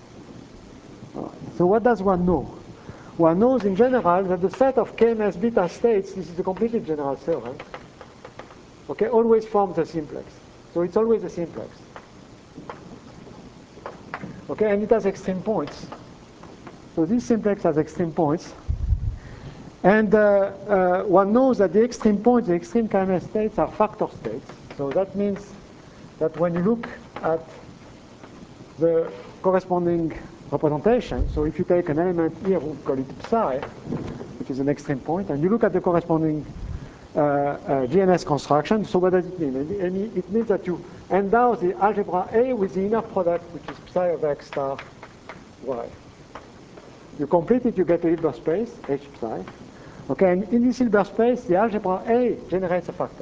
So what does one know? One knows in general that the set of KMS beta states, this is a completely general theorem, okay, always forms a simplex. So it's always a simplex. Okay, and it has extreme points. So this simplex has extreme points. And one knows that the extreme points, the extreme KMS states are factor states. So that means that when you look at the corresponding representation, so if you take an element here, we call it psi, which is an extreme point, and you look at the corresponding GNS construction, so what does it mean? It means that you endow the algebra A with the inner product, which is psi of x star y. You complete it, you get a Hilbert space, H psi. Okay, and in this Hilbert space, the algebra A generates a factor.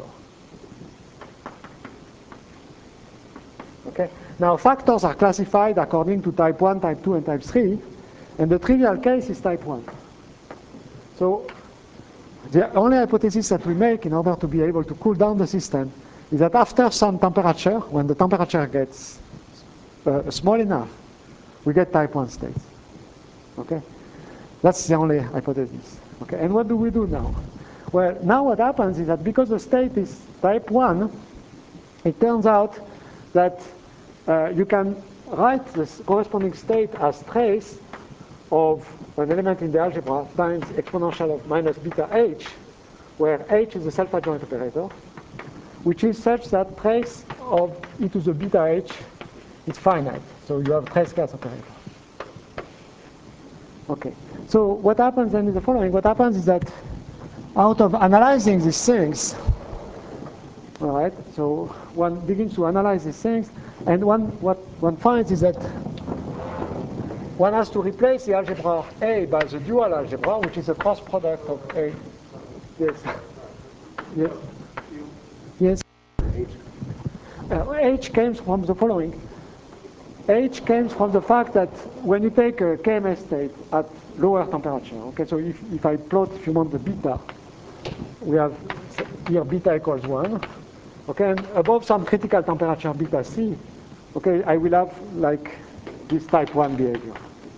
Okay. Now, factors are classified according to type 1, type 2, and type 3, and the trivial case is type 1. So the only hypothesis that we make in order to be able to cool down the system is that after some temperature, when the temperature gets small enough, we get type 1 states. Okay? That's the only hypothesis. Okay? And what do we do now? Well, now what happens is that because the state is type 1, it turns out that you can write the corresponding state as trace of an element in the algebra times exponential of minus beta h, where h is a self-adjoint operator, which is such that trace of e to the beta h is finite. So you have trace class operator. Okay. So what happens then is the following. What happens is that out of analyzing these things, all right, so one begins to analyze these things, and what one finds is that one has to replace the algebra A by the dual algebra, which is a cross product of A. Yes. Yes. Yes. H comes from the following. H comes from the fact that when you take a KMS state at lower temperature, okay, so if I plot, if you want, the beta, we have here beta equals 1, okay, and above some critical temperature beta C, okay, I will have like this type 1 behavior.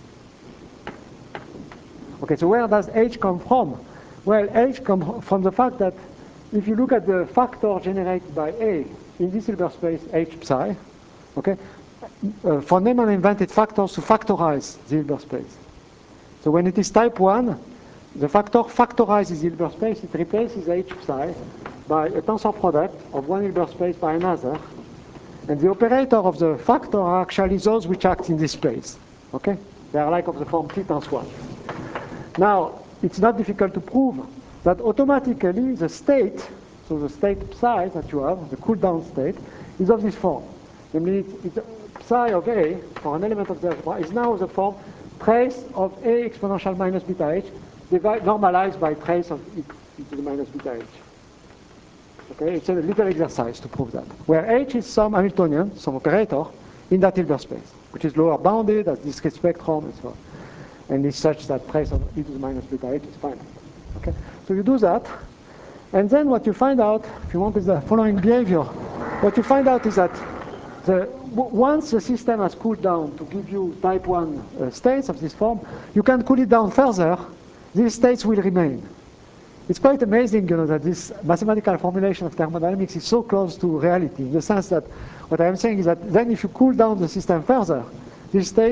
Okay, so where does H come from? Well, H comes from the fact that if you look at the factor generated by A in this Hilbert space H psi, okay, von Neumann invented factors to factorize the Hilbert space. So when it is type 1, the factor factorizes the Hilbert space, it replaces H psi by a tensor product of one Hilbert space by another, and the operator of the factor are actually those which act in this space. Okay? They are like of the form T times 1. Now, it's not difficult to prove that automatically the state, so the state psi that you have, the cool down state, is of this form. Namely, psi of A for an element of the algebra is now the form trace of A exponential minus beta h normalized by trace of e to the minus beta h. Okay, it's a little exercise to prove that. Where h is some Hamiltonian, some operator, in that Hilbert space, which is lower bounded as discrete spectrum and so on. And is such that trace of e to the minus beta h is finite. Okay, so you do that, and then what you find out, if you want, is the following behavior. What you find out is that once the system has cooled down to give you type 1 states of this form, you can cool it down further. These states will remain. It's quite amazing, you know, that this mathematical formulation of thermodynamics is so close to reality, in the sense that what I'm saying is that then if you cool down the system further, these states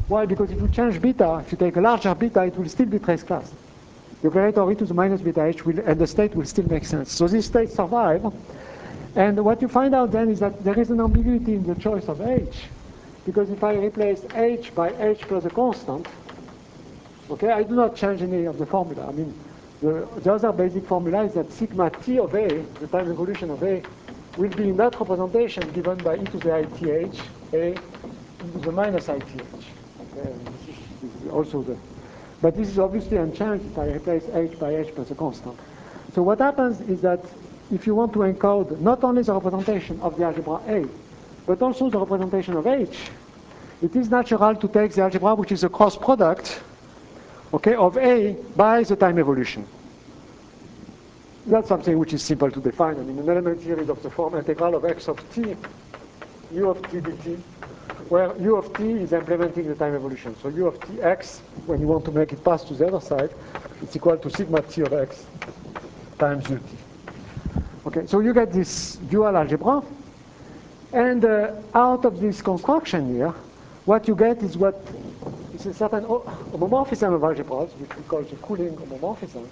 Why? Because if you change beta, if you take a larger beta, it will still be trace class. The operator e to the minus beta h will, and the state will still make sense. So these states survive. And what you find out then is that there is an ambiguity in the choice of h. Because if I replace h by h plus a constant, okay, I do not change any of the formula. I mean, the other basic formula is that sigma t of a, the time evolution of a, will be in that representation given by e to the ith, a e to the minus ith. Okay, and this is also the, but this is obviously unchanged if I replace h by h plus a constant. So what happens is that if you want to encode not only the representation of the algebra A, but also the representation of H, it is natural to take the algebra which is a cross product, okay, of A by the time evolution. That's something which is simple to define. I mean, an element here is of the form integral of x of t, u of t dt, where u of t is implementing the time evolution. So u of t x, when you want to make it pass to the other side, it's equal to sigma t of x times ut. Okay, so you get this dual algebra, and out of this construction here, what you get is what is a certain homomorphism of algebras, which we call the Cooling homomorphism,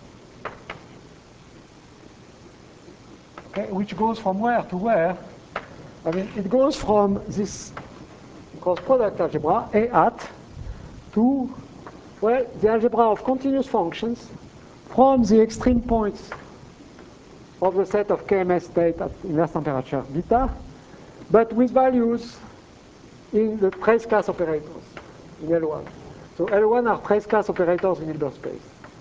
okay, which goes from where to where? I mean, it goes from this cross product algebra, A hat, to, well, the algebra of continuous functions from the extreme points of the set of KMS state at inverse temperature beta, but with values in the trace class operators in L1. So L1 are trace class operators in Hilbert space.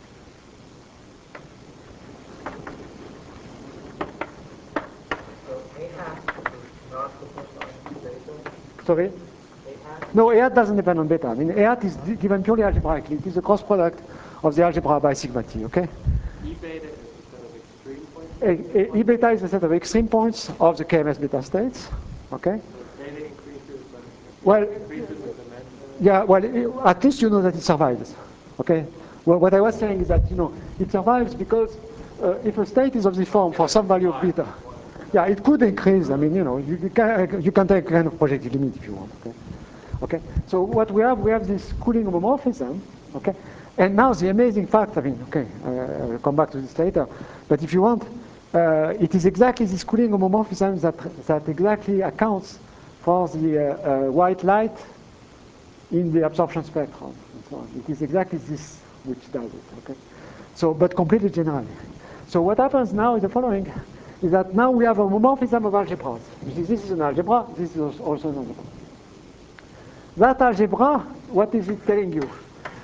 So A hat is not dependent on beta? Sorry? A hat? No, A hat doesn't depend on beta. I mean, A hat is given purely algebraically. It is a cross product of the algebra by sigma t, okay? E beta is a set of extreme points? E beta is a set of extreme points of the KMS beta states, okay? So beta increases Well, increases the dimension? yeah, well, at least you know that it survives, okay? Well, what I was saying is that, you know, it survives because if a state is of this form for some value of beta, yeah, it could increase. I mean, you know, you can take kind of projective limit if you want, okay? Okay, so what we have this Cooling homomorphism, okay? And now the amazing fact, I mean, okay, I'll come back to this later, but if you want, it is exactly this Cooling homomorphism that exactly accounts for the white light in the absorption spectrum and so on. It is exactly this which does it, okay? So, but completely generally. So what happens now is the following, is that now we have a homomorphism of algebras. You see, this is an algebra, this is also an algebra. That algebra, what is it telling you?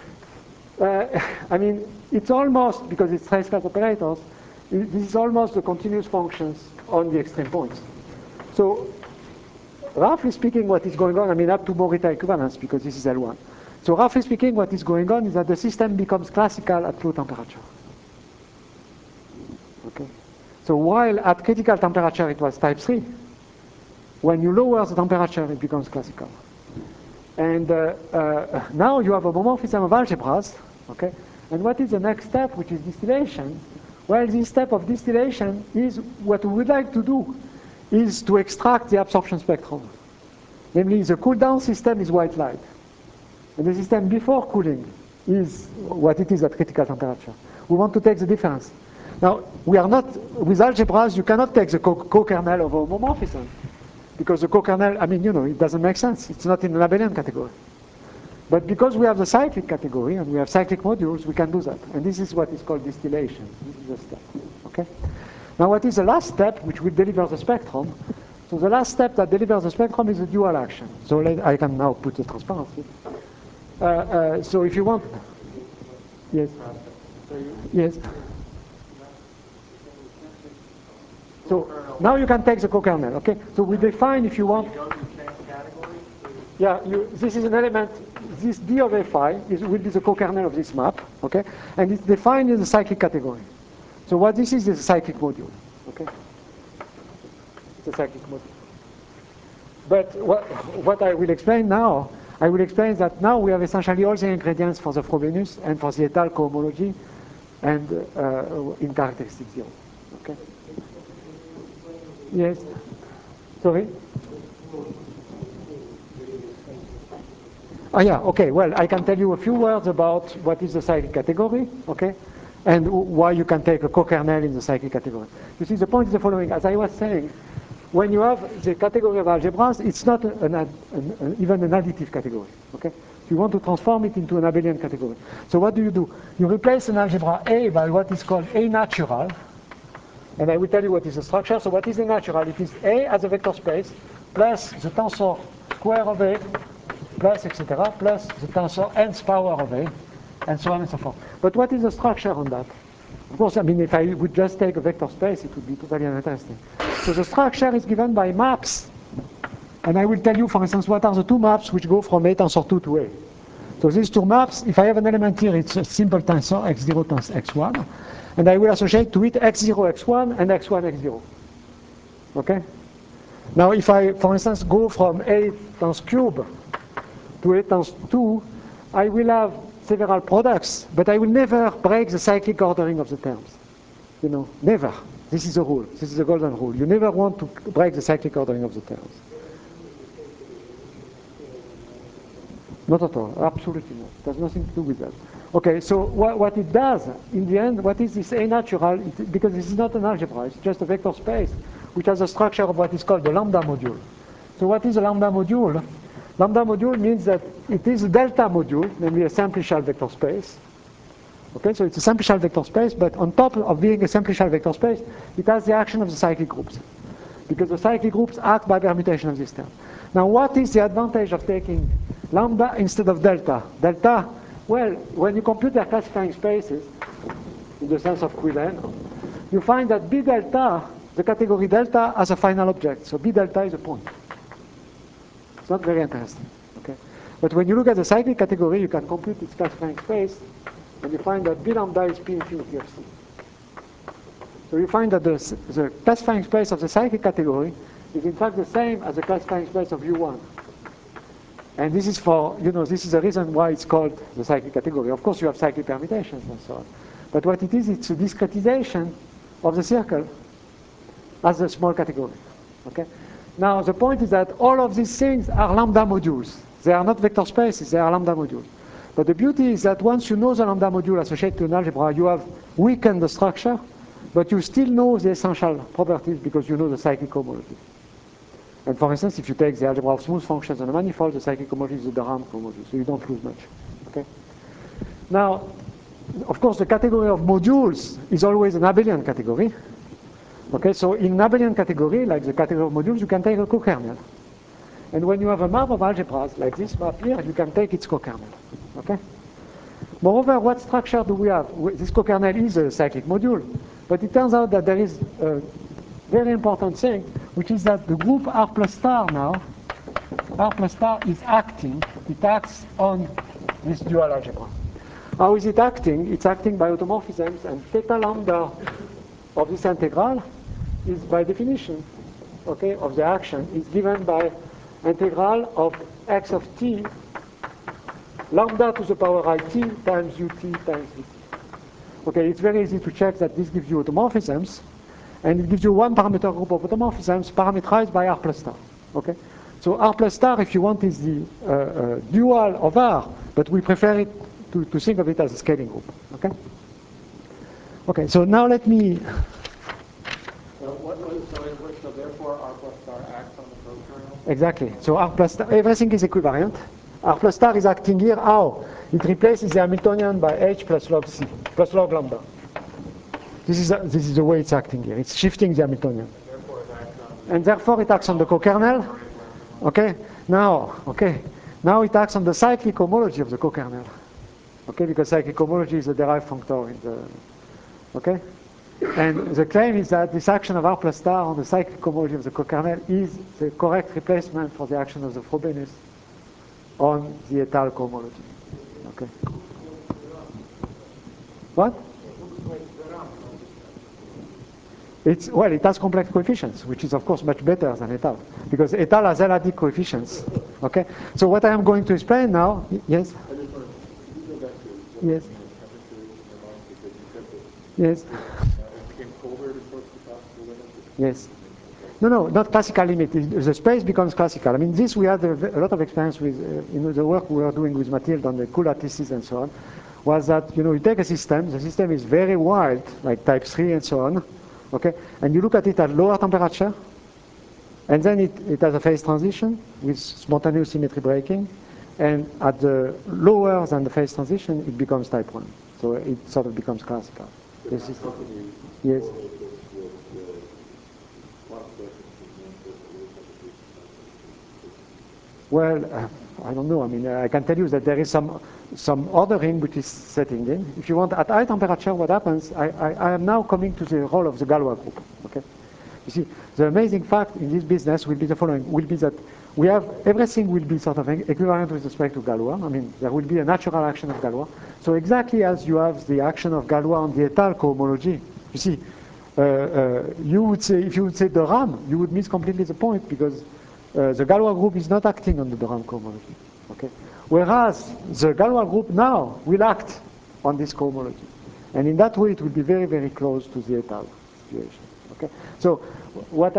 I mean, it's almost, because it's trace class operators, this is almost the continuous functions on the extreme points. So, roughly speaking, what is going on, I mean, up to Morita equivalence, because this is L1. So roughly speaking, what is going on is that the system becomes classical at low temperature. Okay. So while at critical temperature it was type 3, when you lower the temperature, it becomes classical. And now you have a homomorphism of algebras, okay? And what is the next step, which is distillation? Well, this step of distillation is what we would like to do, is to extract the absorption spectrum. Namely, the cool down system is white light. And the system before cooling is what it is at critical temperature. We want to take the difference. Now, we are not, with algebras, you cannot take the co-kernel of a homomorphism. Because the co-kernel, I mean, you know, it doesn't make sense. It's not in the abelian category. But because we have the cyclic category and we have cyclic modules, we can do that. And this is what is called distillation. This is the step, okay? Now, what is the last step, which will deliver the spectrum? So the last step that delivers the spectrum is the dual action. So I can now put the transparency. So if you want, yes, yes. So now you can take the co-kernel, okay? So we define, if you want, yeah, this is an element, this D of Fi will be the co-kernel of this map, okay? And it's defined in the cyclic category. So what this is a cyclic module, okay? It's a cyclic module. But what I will explain now, I will explain that now we have essentially all the ingredients for the Frobenius and for the étale cohomology and in characteristic 0, okay? Yes. Sorry? Oh yeah, okay, well, I can tell you a few words about what is the cyclic category, okay, and why you can take a co-kernel in the cyclic category. You see, the point is the following. As I was saying, when you have the category of algebras, it's not even an additive category, okay? You want to transform it into an abelian category. So what do? You replace an algebra A by what is called A natural, and I will tell you what is the structure. So what is A natural? It is A as a vector space plus the tensor square of A plus etc. plus the tensor nth power of A, and so on and so forth. But what is the structure on that? Of course, I mean, if I would just take a vector space, it would be totally uninteresting. So the structure is given by maps. And I will tell you, for instance, what are the two maps which go from A tensor 2 to A. So these two maps, if I have an element here, it's a simple tensor, x0 times x1. And I will associate to it x0, x1, and x1, x0. Okay? Now, if I, for instance, go from A times cube to A times 2, I will have several products, but I will never break the cyclic ordering of the terms. You know, never. This is a rule. This is a golden rule. You never want to break the cyclic ordering of the terms. Not at all. Absolutely not. It has nothing to do with that. Okay, so what it does, in the end, what is this A natural? Because this is not an algebra. It's just a vector space, which has a structure of what is called the lambda module. So what is a lambda module? Lambda module means that it is a delta module, namely a simplicial vector space. Okay, so it's a simplicial vector space, but on top of being a simplicial vector space, it has the action of the cyclic groups. Because the cyclic groups act by permutation of this term. Now, what is the advantage of taking lambda instead of delta? Delta, well, when you compute their classifying spaces, in the sense of Quillen, you find that B delta, the category delta, has a final object. So B delta is a point. It's not very interesting. Okay? But when you look at the cyclic category, you can compute its classifying space, and you find that B lambda is P infinity of C. So you find that the classifying space of the cyclic category is in fact the same as the classifying space of U1. And this is for, you know, this is the reason why it's called the cyclic category. Of course, you have cyclic permutations and so on. But what it is, it's a discretization of the circle as a small category. Okay? Now, the point is that all of these things are lambda modules. They are not vector spaces, they are lambda modules. But the beauty is that once you know the lambda module associated to an algebra, you have weakened the structure, but you still know the essential properties because you know the cyclic homology. And for instance, if you take the algebra of smooth functions and a manifold, the cyclic homology is the de Rham homology, so you don't lose much. Okay? Now, of course, the category of modules is always an abelian category. Okay, so in an abelian category, like the category of modules, you can take a co-kernel. And when you have a map of algebras, like this map here, you can take its co-kernel. Okay? Moreover, what structure do we have? This co-kernel is a cyclic module, but it turns out that there is a very important thing, which is that the group R plus star now, R plus star is acting, it acts on this dual algebra. How is it acting? It's acting by automorphisms, and theta lambda of this integral is by definition, okay, of the action, is given by integral of x of t lambda to the power I t times ut times vt. Okay, it's very easy to check that this gives you automorphisms, and it gives you one parameter group of automorphisms parameterized by R plus star. Okay, so R plus star, if you want, is the dual of R, but we prefer it to think of it as a scaling group. Okay. Okay, so now let me. So therefore, R plus star acts on the co-kernel? Exactly. So R plus star, everything is equivariant. R plus star is acting here. How? It replaces the Hamiltonian by H plus log C, plus log lambda. This is the way it's acting here. It's shifting the Hamiltonian. And therefore it acts on the co-kernel. Okay. Now it acts on the cyclic homology of the co-kernel. Okay, because cyclic homology is a derived functor in the. Okay. And the claim is that this action of R plus star on the cyclic homology of the co-kernel is the correct replacement for the action of the Frobenius on the étale cohomology. Okay. What? It has complex coefficients, which is of course much better than étale, because étale has L-adic coefficients. Okay. So what I am going to explain now, yes. Yes. Yes. It became colder towards the top of the limit. Yes. No, not classical limit. The space becomes classical. I mean, this we had a lot of experience with in the work we were doing with Mathilde on the cool lattices and so on, was that, you take a system, the system is very wild, like type 3 and so on, okay? And you look at it at lower temperature, and then it has a phase transition with spontaneous symmetry breaking, and at the lower than the phase transition, it becomes type 1. So it sort of becomes classical. The system. Yes. Well, I don't know. I mean, I can tell you that there is some ordering which is setting in. If you want, at high temperature, what happens, I am now coming to the role of the Galois group, okay? You see, the amazing fact in this business will be the following, will be that we have, everything will be sort of equivalent with respect to Galois. I mean, there will be a natural action of Galois. So exactly as you have the action of Galois on the étale cohomology, you see, you would say, if you would say the RAM, you would miss completely the point, because the Galois group is not acting on the Ram cohomology, okay? Whereas the Galois group now will act on this cohomology. And in that way, it will be very, very close to the étale situation, okay? So what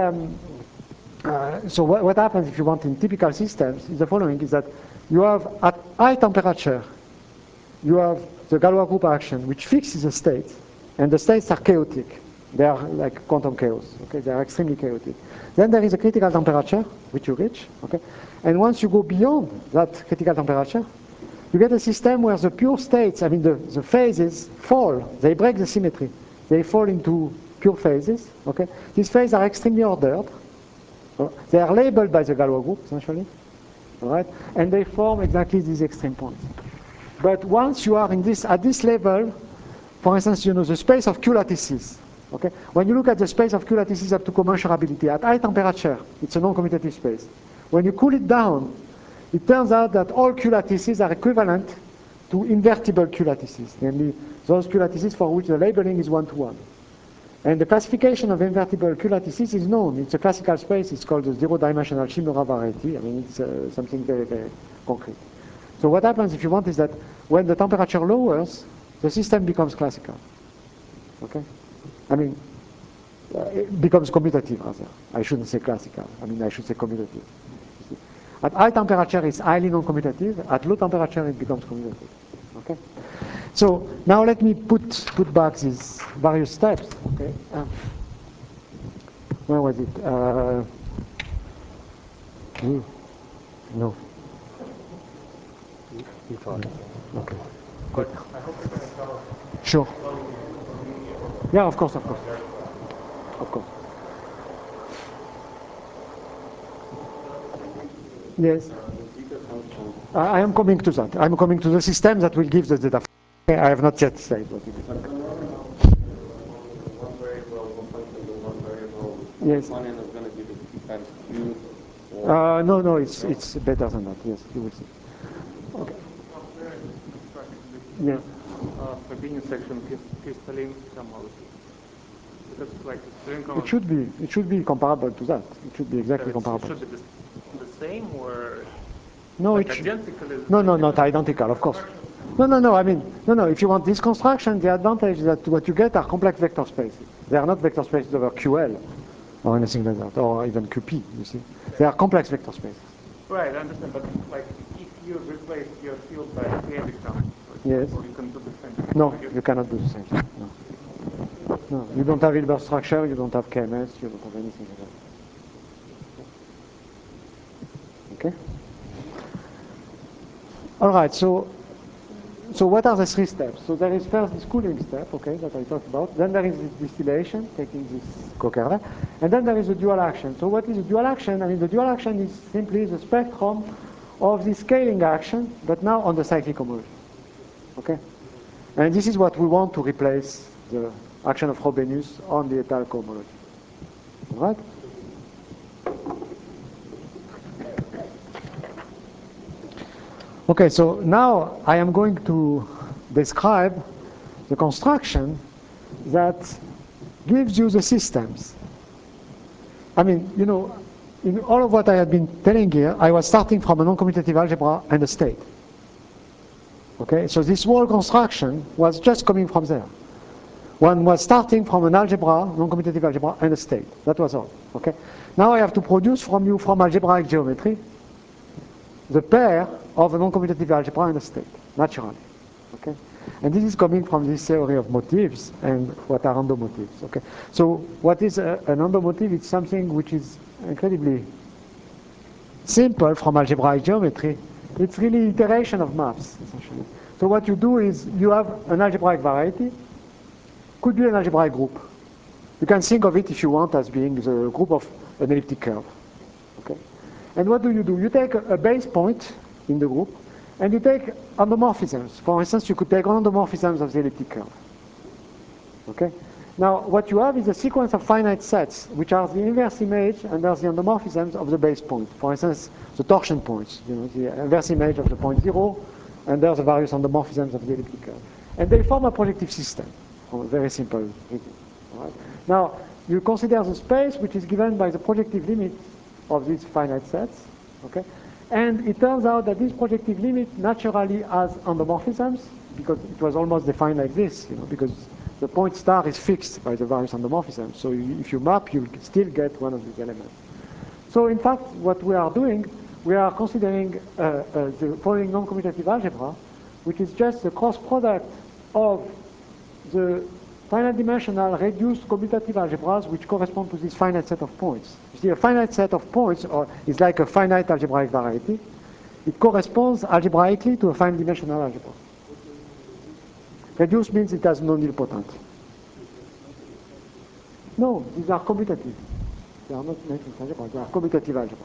happens, if you want, in typical systems is the following, is that you have, at high temperature, you have the Galois group action, which fixes the state, and the states are chaotic. They are like quantum chaos, okay? They are extremely chaotic. Then there is a critical temperature, which you reach, okay? And once you go beyond that critical temperature, you get a system where the pure states, I mean the phases fall, they break the symmetry. They fall into pure phases, okay? These phases are extremely ordered. They are labeled by the Galois group, essentially, all right? And they form exactly these extreme points. But once you are in this, at this level, for instance, the space of Q lattices, okay? When you look at the space of Q lattices up to commensurability, at high temperature, it's a non-commutative space. When you cool it down, it turns out that all Q lattices are equivalent to invertible Q lattices, namely those Q lattices for which the labeling is 1-to-1. And the classification of invertible Q lattices is known. It's a classical space. It's called the zero-dimensional Shimura variety. I mean, it's something very, very concrete. So what happens, if you want, is that when the temperature lowers, the system becomes classical. Okay? I mean, it becomes commutative, rather. I shouldn't say classical. I mean, I should say commutative. At high temperature, it's highly non-commutative. At low temperature, it becomes commutative. Okay? So now let me put back these various steps. Okay? Where was it? No. Okay. Good. I hope you're going to tell us. Sure. Yeah, of course. Of course. Yes. I am coming to that. I'm coming to the system that will give the data. I have not yet said what it is. One variable, one function to one variable. Yes. One end is going to be the P times Q. No, it's better than that. Yes, you will see. Okay. Yes. Continuous section crystalline homology. Because like It should be comparable to that. It should be exactly comparable. It should be the same, or no, like identical. No, not identical, of course. No. I mean, no. If you want this construction, the advantage is that what you get are complex vector spaces. They are not vector spaces over QL or anything like that, or even QP. You see, they are complex vector spaces. Right, I understand. But like, if you replace your field by Eviction, yes, you can do the same thing. No, you cannot do the same thing. No, you don't have Hilbert structure. You don't have KMS. You don't have anything like that. Okay. All right. So what are the three steps? So there is first this cooling step, okay, that I talked about. Then there is this distillation, taking this coquerel, and then there is a dual action. So what is a dual action? I mean, the dual action is simply the spectrum of the scaling action, but now on the cyclic homology. Okay, and this is what we want to replace the action of Frobenius on the étale cohomology. All right. Okay, so now I am going to describe the construction that gives you the systems. I mean, in all of what I had been telling here, I was starting from a non-commutative algebra and a state. Okay, so this whole construction was just coming from there. One was starting from an algebra, non-commutative algebra, and a state. That was all. Okay. Now I have to produce from you, from algebraic geometry, the pair of a non-commutative algebra and a state, naturally. Okay. And this is coming from this theory of motifs and what are endomotifs. Okay. So what is an endomotif? It's something which is incredibly simple from algebraic geometry. It's really iteration of maps, essentially. So what you do is you have an algebraic variety, could be an algebraic group. You can think of it, if you want, as being the group of an elliptic curve. Okay? And what do? You take a base point in the group, and you take endomorphisms. For instance, you could take endomorphisms of the elliptic curve. Okay? Now, what you have is a sequence of finite sets, which are the inverse image under the endomorphisms of the base point. For instance, the torsion points, the inverse image of the point 0 under the various endomorphisms of the elliptic curve. And they form a projective system, from a very simple reason. Right? Now, you consider the space which is given by the projective limit of these finite sets. Okay? And it turns out that this projective limit naturally has endomorphisms, because it was almost defined like this, because the point star is fixed by the various endomorphisms. So if you map, you still get one of these elements. So in fact, what we are doing, we are considering the following non-commutative algebra, which is just the cross product of the finite dimensional reduced commutative algebras which correspond to this finite set of points. You see, a finite set of points is like a finite algebraic variety. It corresponds algebraically to a finite dimensional algebra. Reduced means it has no nilpotent. No, these are commutative. They are not matrix algebra, they are commutative algebra.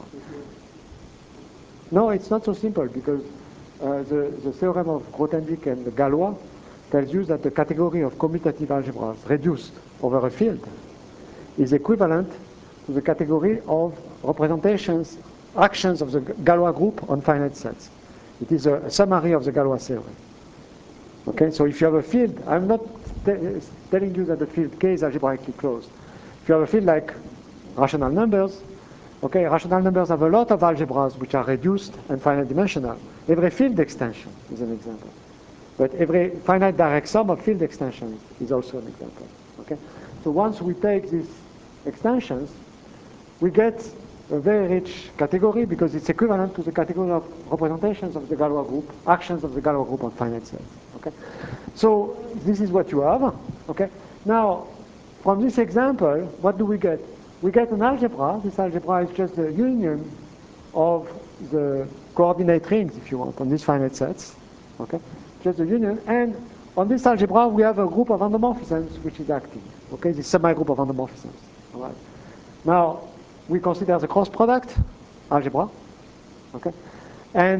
No, it's not so simple, because the theorem of Grothendieck and Galois tells you that the category of commutative algebras reduced over a field is equivalent to the category of representations, actions of the Galois group on finite sets. It is a summary of the Galois theorem. Okay, so if you have a field, I'm not telling you that the field K is algebraically closed. If you have a field like rational numbers, okay, rational numbers have a lot of algebras which are reduced and finite dimensional. Every field extension is an example. But every finite direct sum of field extensions is also an example. Okay? So once we take these extensions, we get a very rich category because it's equivalent to the category of representations of the Galois group, actions of the Galois group on finite sets. Okay? So this is what you have. Okay? Now, from this example, what do we get? We get an algebra. This algebra is just the union of the coordinate rings, if you want, on these finite sets. Okay? Just the union. And on this algebra, we have a group of endomorphisms which is acting. Okay? This semi-group of endomorphisms. All right? Now, we consider the cross product algebra. Okay? And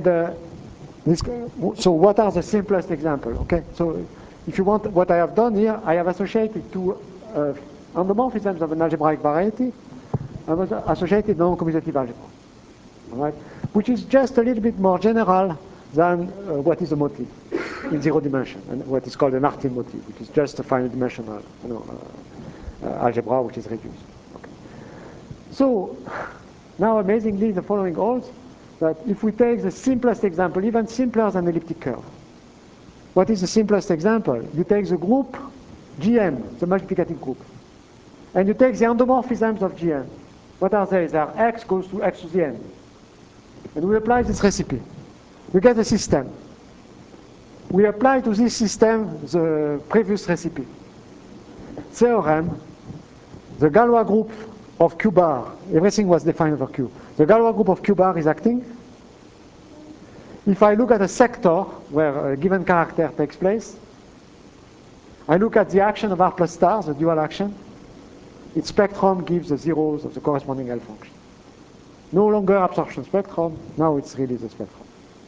so what are the simplest examples? Okay? So if you want, what I have done here, I have associated two endomorphisms of an algebraic variety. I was associated non-commutative algebra. All right? Which is just a little bit more general than what is a motif in 0 dimension, and what is called an Artin motif, which is just a finite dimensional algebra which is reduced. Okay. So now amazingly the following holds, that if we take the simplest example, even simpler than elliptic curve, what is the simplest example? You take the group GM, the multiplicative group, and you take the endomorphisms of GM. What are they? They are x goes to x to the n. And we apply this recipe. We get a system. We apply to this system the previous recipe. Theorem, the Galois group of Q bar, everything was defined over Q. The Galois group of Q bar is acting. If I look at a sector where a given character takes place, I look at the action of R plus star, the dual action. Its spectrum gives the zeros of the corresponding L function. No longer absorption spectrum, now it's really the spectrum.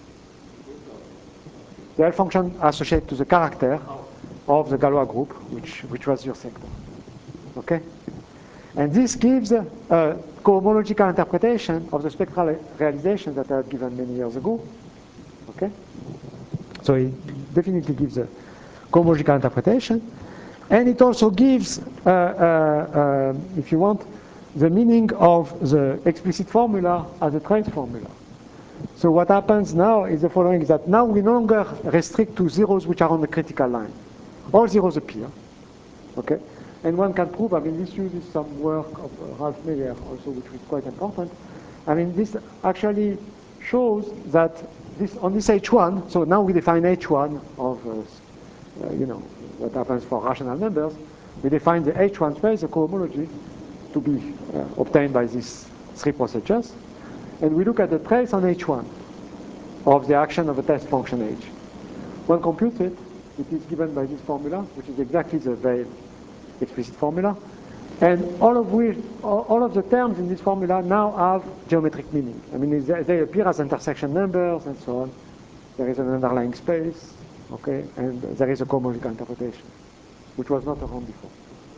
The L function associated to the character of the Galois group, which was your sector. Okay? And this gives a cohomological interpretation of the spectral realization that I had given many years ago. Okay? So it definitely gives a cohomological interpretation. And it also gives, if you want, the meaning of the explicit formula as a trace formula. So what happens now is the following, is that now we no longer restrict to zeros which are on the critical line. All zeros appear. Okay? And one can prove, I mean, this uses some work of Ralph Meyer also, which is quite important. I mean, this actually shows that this on this H1, so now we define H1 of, you know, what happens for rational numbers. We define the H1 space, the cohomology, to be obtained by these three procedures. And we look at the trace on H1 of the action of a test function H. One computes it, it is given by this formula, which is exactly the Weil explicit formula. And all of the terms in this formula now have geometric meaning. I mean, they appear as intersection numbers and so on. There is an underlying space, okay, and there is a cohomological interpretation, which was not around before.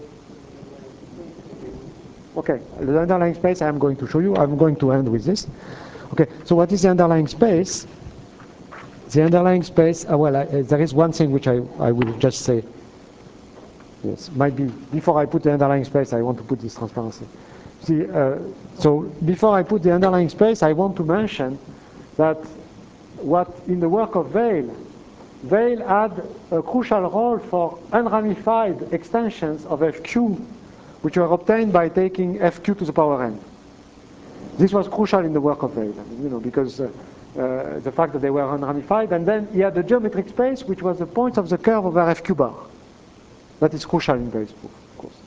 Okay, the underlying space I am going to show you. I'm going to end with this. Okay, so what is the underlying space? The underlying space, there is one thing which I will just say. Yes, might be, before I put the underlying space, I want to put this transparency. See, so before I put the underlying space, I want to mention that what in the work of Weil had a crucial role for unramified extensions of FQ, which were obtained by taking FQ to the power n. This was crucial in the work of Weil, you know, because the fact that they were unramified, and then he had the geometric space, which was the point of the curve over FQ bar. That is crucial in Weil's proof, of course.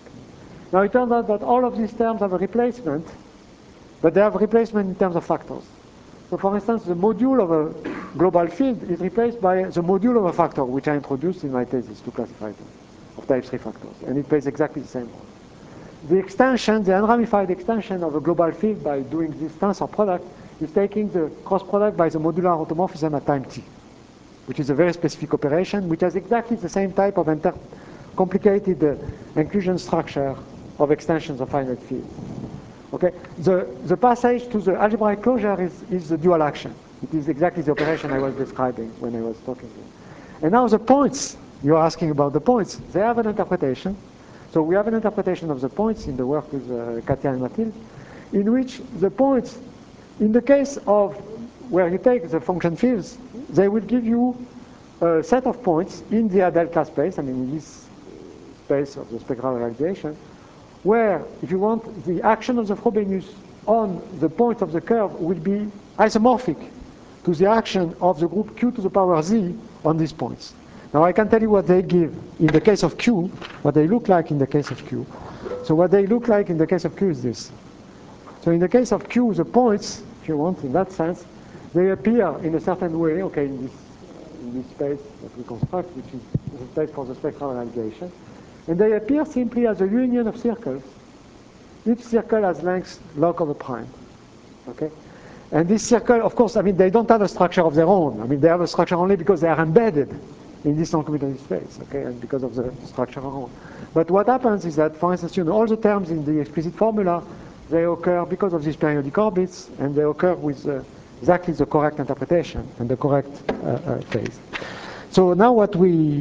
Now it turns out that all of these terms have a replacement, but they have a replacement in terms of factors. So for instance, the module of a global field is replaced by the module of a factor, which I introduced in my thesis to classify them, of type 3 factors, and it plays exactly the same role. The extension, the unramified extension of a global field by doing this tensor product is taking the cross product by the modular automorphism at time t, which is a very specific operation, which has exactly the same type of complicated inclusion structure of extensions of finite fields. Okay, the passage to the algebraic closure is the dual action. It is exactly the operation I was describing when I was talking here. And now the points, you're asking about the points, they have an interpretation. So we have an interpretation of the points in the work with Katia and Mathilde, in which the points, in the case of where you take the function fields, they will give you a set of points in the Adel class space, I mean in this space of the spectral realization, where, if you want, the action of the Frobenius on the point of the curve will be isomorphic to the action of the group Q to the power Z on these points. Now I can tell you what they give in the case of Q, what they look like in the case of Q. So what they look like in the case of Q is this. So in the case of Q, the points, if you want, in that sense, they appear in a certain way, okay, in this space that we construct, which is the space for the spectral realization. And they appear simply as a union of circles. Each circle has length log of a prime. Okay? And this circle, of course, I mean, they don't have a structure of their own. I mean, they have a structure only because they are embedded in this non-commutative space, okay, and because of the structure around. But what happens is that, for instance, you know, all the terms in the explicit formula, they occur because of these periodic orbits, and they occur with exactly the correct interpretation and the correct phase. So now what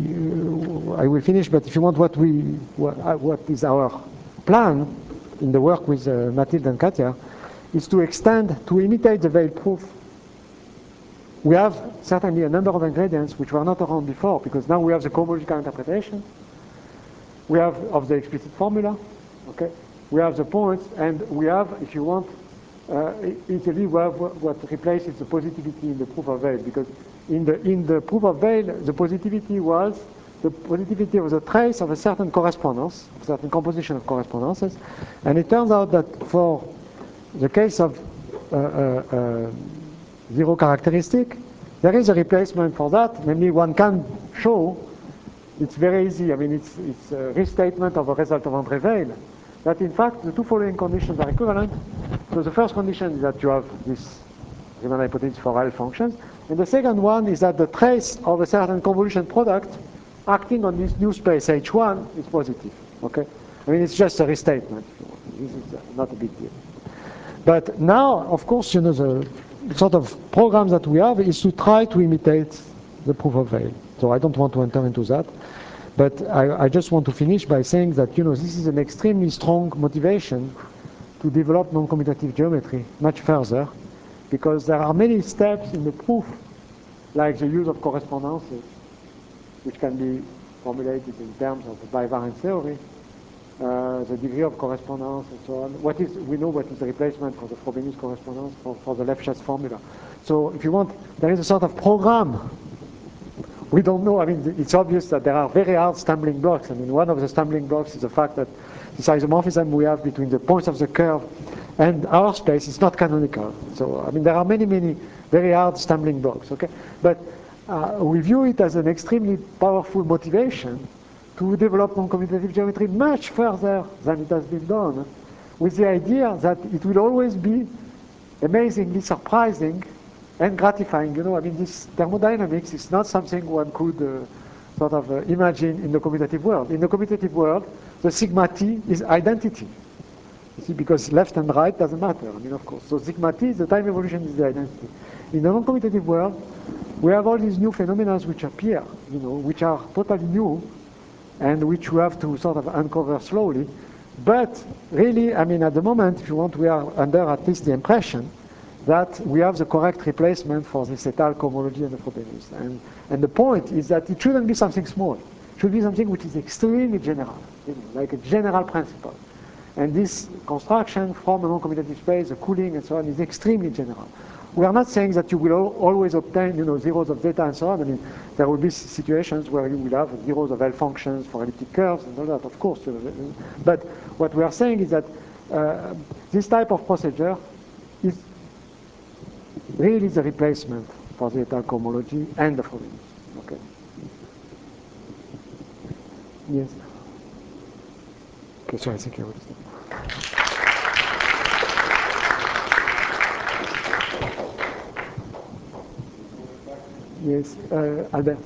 I will finish, but if you want what is our plan in the work with Mathilde and Katia, is to extend, to imitate the Weil proof. We have certainly a number of ingredients which were not around before, because now we have the cohomological interpretation, we have of the explicit formula, okay? We have the points, and we have, if you want, easily we have what replaces the positivity in the proof of Weil, because in the proof of Weil, the positivity was the positivity of the trace of a certain correspondence, a certain composition of correspondences, and it turns out that for the case of zero characteristic, there is a replacement for that. Namely, one can show, it's very easy, I mean, it's a restatement of a result of André Weil, that in fact the two following conditions are equivalent. So the first condition is that you have this Riemann hypothesis for L functions, and the second one is that the trace of a certain convolution product acting on this new space H1 is positive. Okay, I mean, it's just a restatement. This is not a big deal. But now, of course, you know, the sort of program that we have is to try to imitate the proof of Weil. So I don't want to enter into that. But I just want to finish by saying that, you know, this is an extremely strong motivation to develop non-commutative geometry much further, because there are many steps in the proof, like the use of correspondences, which can be formulated in terms of the bivariant theory, the degree of correspondence and so on. We know what is the replacement for the Frobenius correspondence for the Lefschetz formula. So if you want, there is a sort of program. We don't know. I mean, it's obvious that there are very hard stumbling blocks. I mean, one of the stumbling blocks is the fact that this isomorphism we have between the points of the curve and our space is not canonical. So, I mean, there are many, many very hard stumbling blocks, okay? But we view it as an extremely powerful motivation to develop non-commutative geometry much further than it has been done, with the idea that it will always be amazingly surprising and gratifying. You know, I mean, this thermodynamics is not something one could sort of imagine in the commutative world. In the commutative world, the sigma t is identity. You see, because left and right doesn't matter. I mean, of course. So sigma t, the time evolution is the identity. In the non-commutative world, we have all these new phenomena which appear, you know, which are totally new, and which we have to sort of uncover slowly. But really, I mean, at the moment, if you want, we are under at least the impression that we have the correct replacement for this étale cohomology and the Frobenius. And the point is that it shouldn't be something small. It should be something which is extremely general, you know, like a general principle. And this construction from a non-commutative space, the cooling and so on, is extremely general. We are not saying that you will always obtain, you know, zeros of zeta and so on. I mean, there will be situations where you will have zeros of L functions for elliptic curves and all that, of course. But what we are saying is that this type of procedure is really the replacement for the étale cohomology and the Frobenius. Okay. Yes. Okay, so I think I will stop. Yes, Albert.